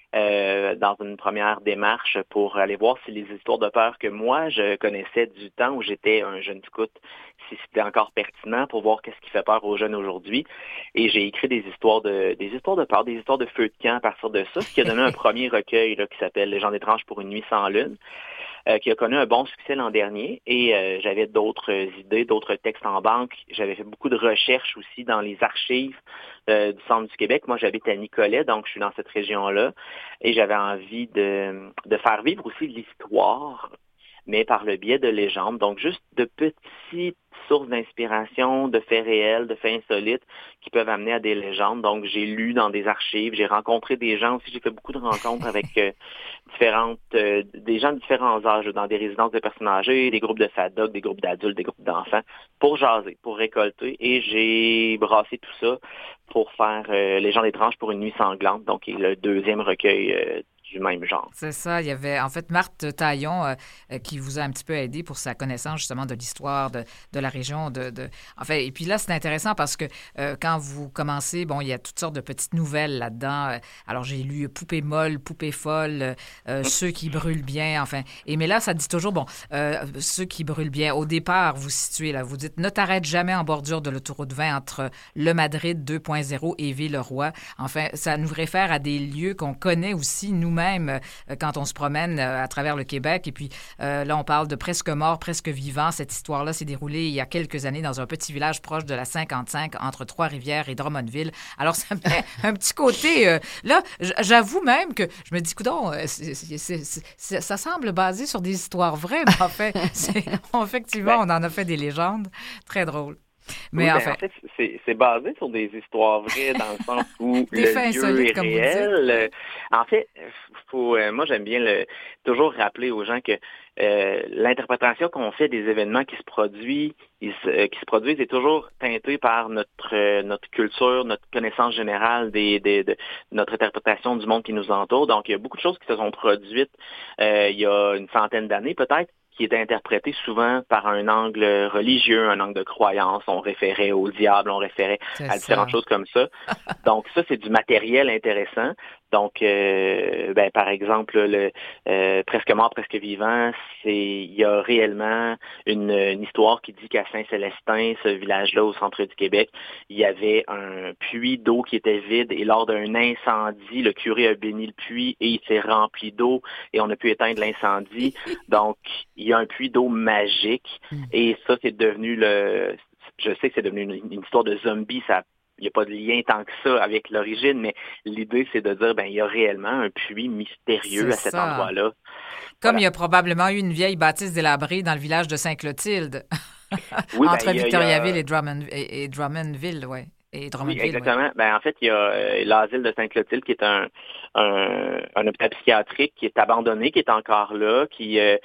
euh, dans une première démarche pour aller voir si les histoires de peur que moi, je connaissais du temps où j'étais un jeune scout, si c'était encore pertinent pour voir qu'est-ce qui fait peur aux jeunes aujourd'hui. Et j'ai écrit des histoires de des histoires de peur, des histoires de feu de camp à partir de ça, ce qui a donné un premier recueil là, qui s'appelle « Légendes étranges pour une nuit sans lune ». Euh, qui a connu un bon succès l'an dernier. Et euh, j'avais d'autres euh, idées, d'autres textes en banque. J'avais fait beaucoup de recherches aussi dans les archives euh, du centre du Québec. Moi, j'habite à Nicolet, donc je suis dans cette région-là. Et j'avais envie de, de faire vivre aussi l'histoire, mais par le biais de légendes. Donc, juste de petites sources d'inspiration, de faits réels, de faits insolites qui peuvent amener à des légendes. Donc, j'ai lu dans des archives, j'ai rencontré des gens aussi, j'ai fait beaucoup de rencontres avec euh, différentes, euh, des gens de différents âges, dans des résidences de personnes âgées, des groupes de FADOC, des groupes d'adultes, des groupes d'enfants, pour jaser, pour récolter. Et j'ai brassé tout ça pour faire euh, Légendes étranges pour une nuit sanglante, donc qui est le deuxième recueil euh, du même genre. C'est ça. Il y avait, en fait, Marthe Taillon euh, qui vous a un petit peu aidé pour sa connaissance, justement, de l'histoire de, de la région. De, de... En fait, et puis là, c'est intéressant parce que euh, quand vous commencez, bon, il y a toutes sortes de petites nouvelles là-dedans. Alors, j'ai lu Poupée molle, Poupée folle, euh, Ceux qui brûlent bien, enfin. Et mais là, ça dit toujours, bon, euh, Ceux qui brûlent bien. Au départ, vous situez là, vous dites, ne t'arrête jamais en bordure de l'autoroute vingt entre Le Madrid deux point zéro et Villeroy. Enfin, ça nous réfère à des lieux qu'on connaît aussi nous-mêmes même quand on se promène à travers le Québec. Et puis euh, là, on parle de presque mort, presque vivant. Cette histoire-là s'est déroulée il y a quelques années dans un petit village proche de la cinquante-cinq entre Trois-Rivières et Drummondville. Alors, ça me fait un petit côté... Euh, là, j'avoue même que je me dis, coudonc, c'est, c'est, c'est, c'est, ça semble basé sur des histoires vraies, mais en fait, c'est, effectivement, on en a fait des légendes. Très drôle. Mais oui, en, ben, fait... en fait, c'est, c'est basé sur des histoires vraies dans le sens où des le faits lieu insolites, est comme réel. vous dites. En fait, faut, euh, moi j'aime bien le, toujours rappeler aux gens que euh, l'interprétation qu'on fait des événements qui se produisent, ils, euh, qui se produisent est toujours teintée par notre euh, notre culture, notre connaissance générale des, des de notre interprétation du monde qui nous entoure. Donc il y a beaucoup de choses qui se sont produites euh, il y a une centaine d'années peut-être, qui est interprété souvent par un angle religieux, un angle de croyance. On référait au diable, on référait c'est à différentes ça. choses comme ça. Donc ça, c'est du matériel intéressant. Donc, euh, ben, par exemple, le euh, Presque mort, presque vivant, c'est il y a réellement une, une histoire qui dit qu'à Saint-Célestin, ce village-là au centre du Québec, il y avait un puits d'eau qui était vide et lors d'un incendie, le curé a béni le puits et il s'est rempli d'eau et on a pu éteindre l'incendie. Donc, il y a un puits d'eau magique et ça, c'est devenu le... Je sais que c'est devenu une, une histoire de zombie, ça il n'y a pas de lien tant que ça avec l'origine, mais l'idée, c'est de dire, ben il y a réellement un puits mystérieux c'est à cet ça. endroit-là. Comme Voilà. il y a probablement eu une vieille bâtisse délabrée dans le village de Sainte-Clotilde, oui, entre ben, Victoriaville a... et, Drummond, et, et Drummondville, ouais. Et Drummondville, oui, exactement. Oui. Ben, en fait, il y a euh, l'asile de Sainte-Clotilde qui est un, un, un hôpital psychiatrique qui est abandonné, qui est encore là, qui... Euh,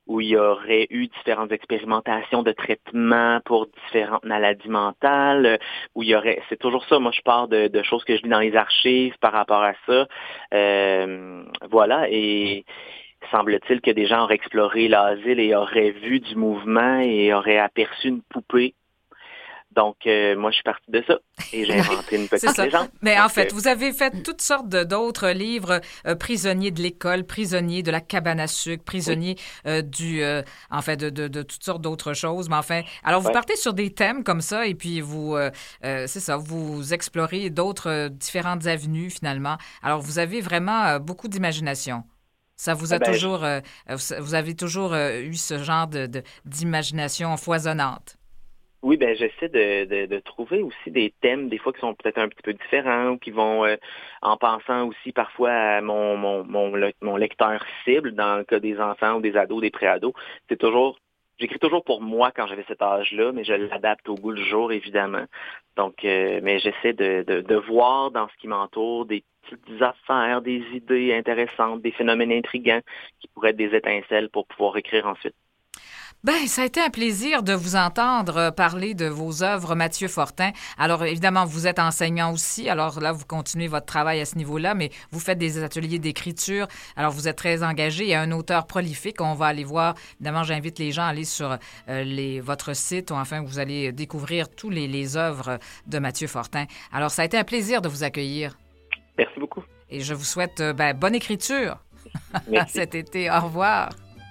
où il y aurait eu différentes expérimentations de traitements pour différentes maladies mentales, où il y aurait, c'est toujours ça, moi je pars de, de choses que je lis dans les archives par rapport à ça. Euh, voilà, et semble-t-il que des gens auraient exploré l'asile et auraient vu du mouvement et auraient aperçu une poupée. Donc, euh, moi, je suis partie de ça et j'ai inventé une petite légende. Mais Donc, en fait, euh, vous avez fait toutes sortes de, d'autres livres, euh, prisonniers de l'école, prisonniers de la cabane à sucre, prisonniers oui. euh, du, euh, en fait, de, de, de toutes sortes d'autres choses. Mais enfin, alors vous ouais. partez sur des thèmes comme ça et puis vous, euh, euh, c'est ça, vous explorez d'autres euh, différentes avenues finalement. Alors, vous avez vraiment euh, beaucoup d'imagination. Ça vous a ben, toujours, je... euh, vous avez toujours euh, eu ce genre de, de, d'imagination foisonnante. Oui, ben j'essaie de, de, de trouver aussi des thèmes, des fois qui sont peut-être un petit peu différents ou qui vont, euh, en pensant aussi parfois à mon, mon, mon, mon lecteur cible, dans le cas des enfants ou des ados, des pré-ados. C'est toujours, j'écris toujours pour moi quand j'avais cet âge-là, mais je l'adapte au goût du jour, évidemment. Donc, euh, mais j'essaie de, de, de voir dans ce qui m'entoure des petites affaires, des idées intéressantes, des phénomènes intrigants qui pourraient être des étincelles pour pouvoir écrire ensuite. Ben, ça a été un plaisir de vous entendre parler de vos œuvres, Mathieu Fortin. Alors, évidemment, vous êtes enseignant aussi. Alors là, vous continuez votre travail à ce niveau-là, mais vous faites des ateliers d'écriture. Alors, vous êtes très engagé et un auteur prolifique. On va aller voir. Évidemment, j'invite les gens à aller sur euh, les, votre site ou enfin, vous allez découvrir tous les, les œuvres de Mathieu Fortin. Alors, ça a été un plaisir de vous accueillir. Merci beaucoup. Et je vous souhaite ben, bonne écriture cet été. Au revoir.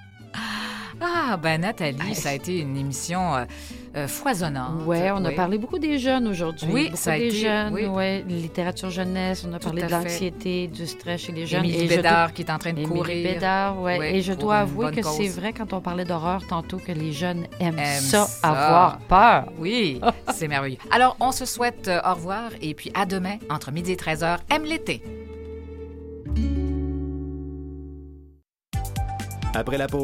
Ah, ben Nathalie, ça a été une émission euh, euh, foisonnante. Oui, on a oui. parlé beaucoup des jeunes aujourd'hui. Oui, beaucoup ça a des été, jeunes, oui. ouais, littérature jeunesse, on a Tout parlé de l'anxiété, du stress chez les jeunes. Émilie Bédard dois... qui est en train de Émilie courir. Bédard, ouais. oui. Et je dois avouer que cause. c'est vrai quand on parlait d'horreur tantôt que les jeunes aiment, aiment ça, ça, avoir peur. Oui, c'est merveilleux. Alors, on se souhaite euh, au revoir et puis à demain entre midi et treize heures. Aime l'été. Après la pause.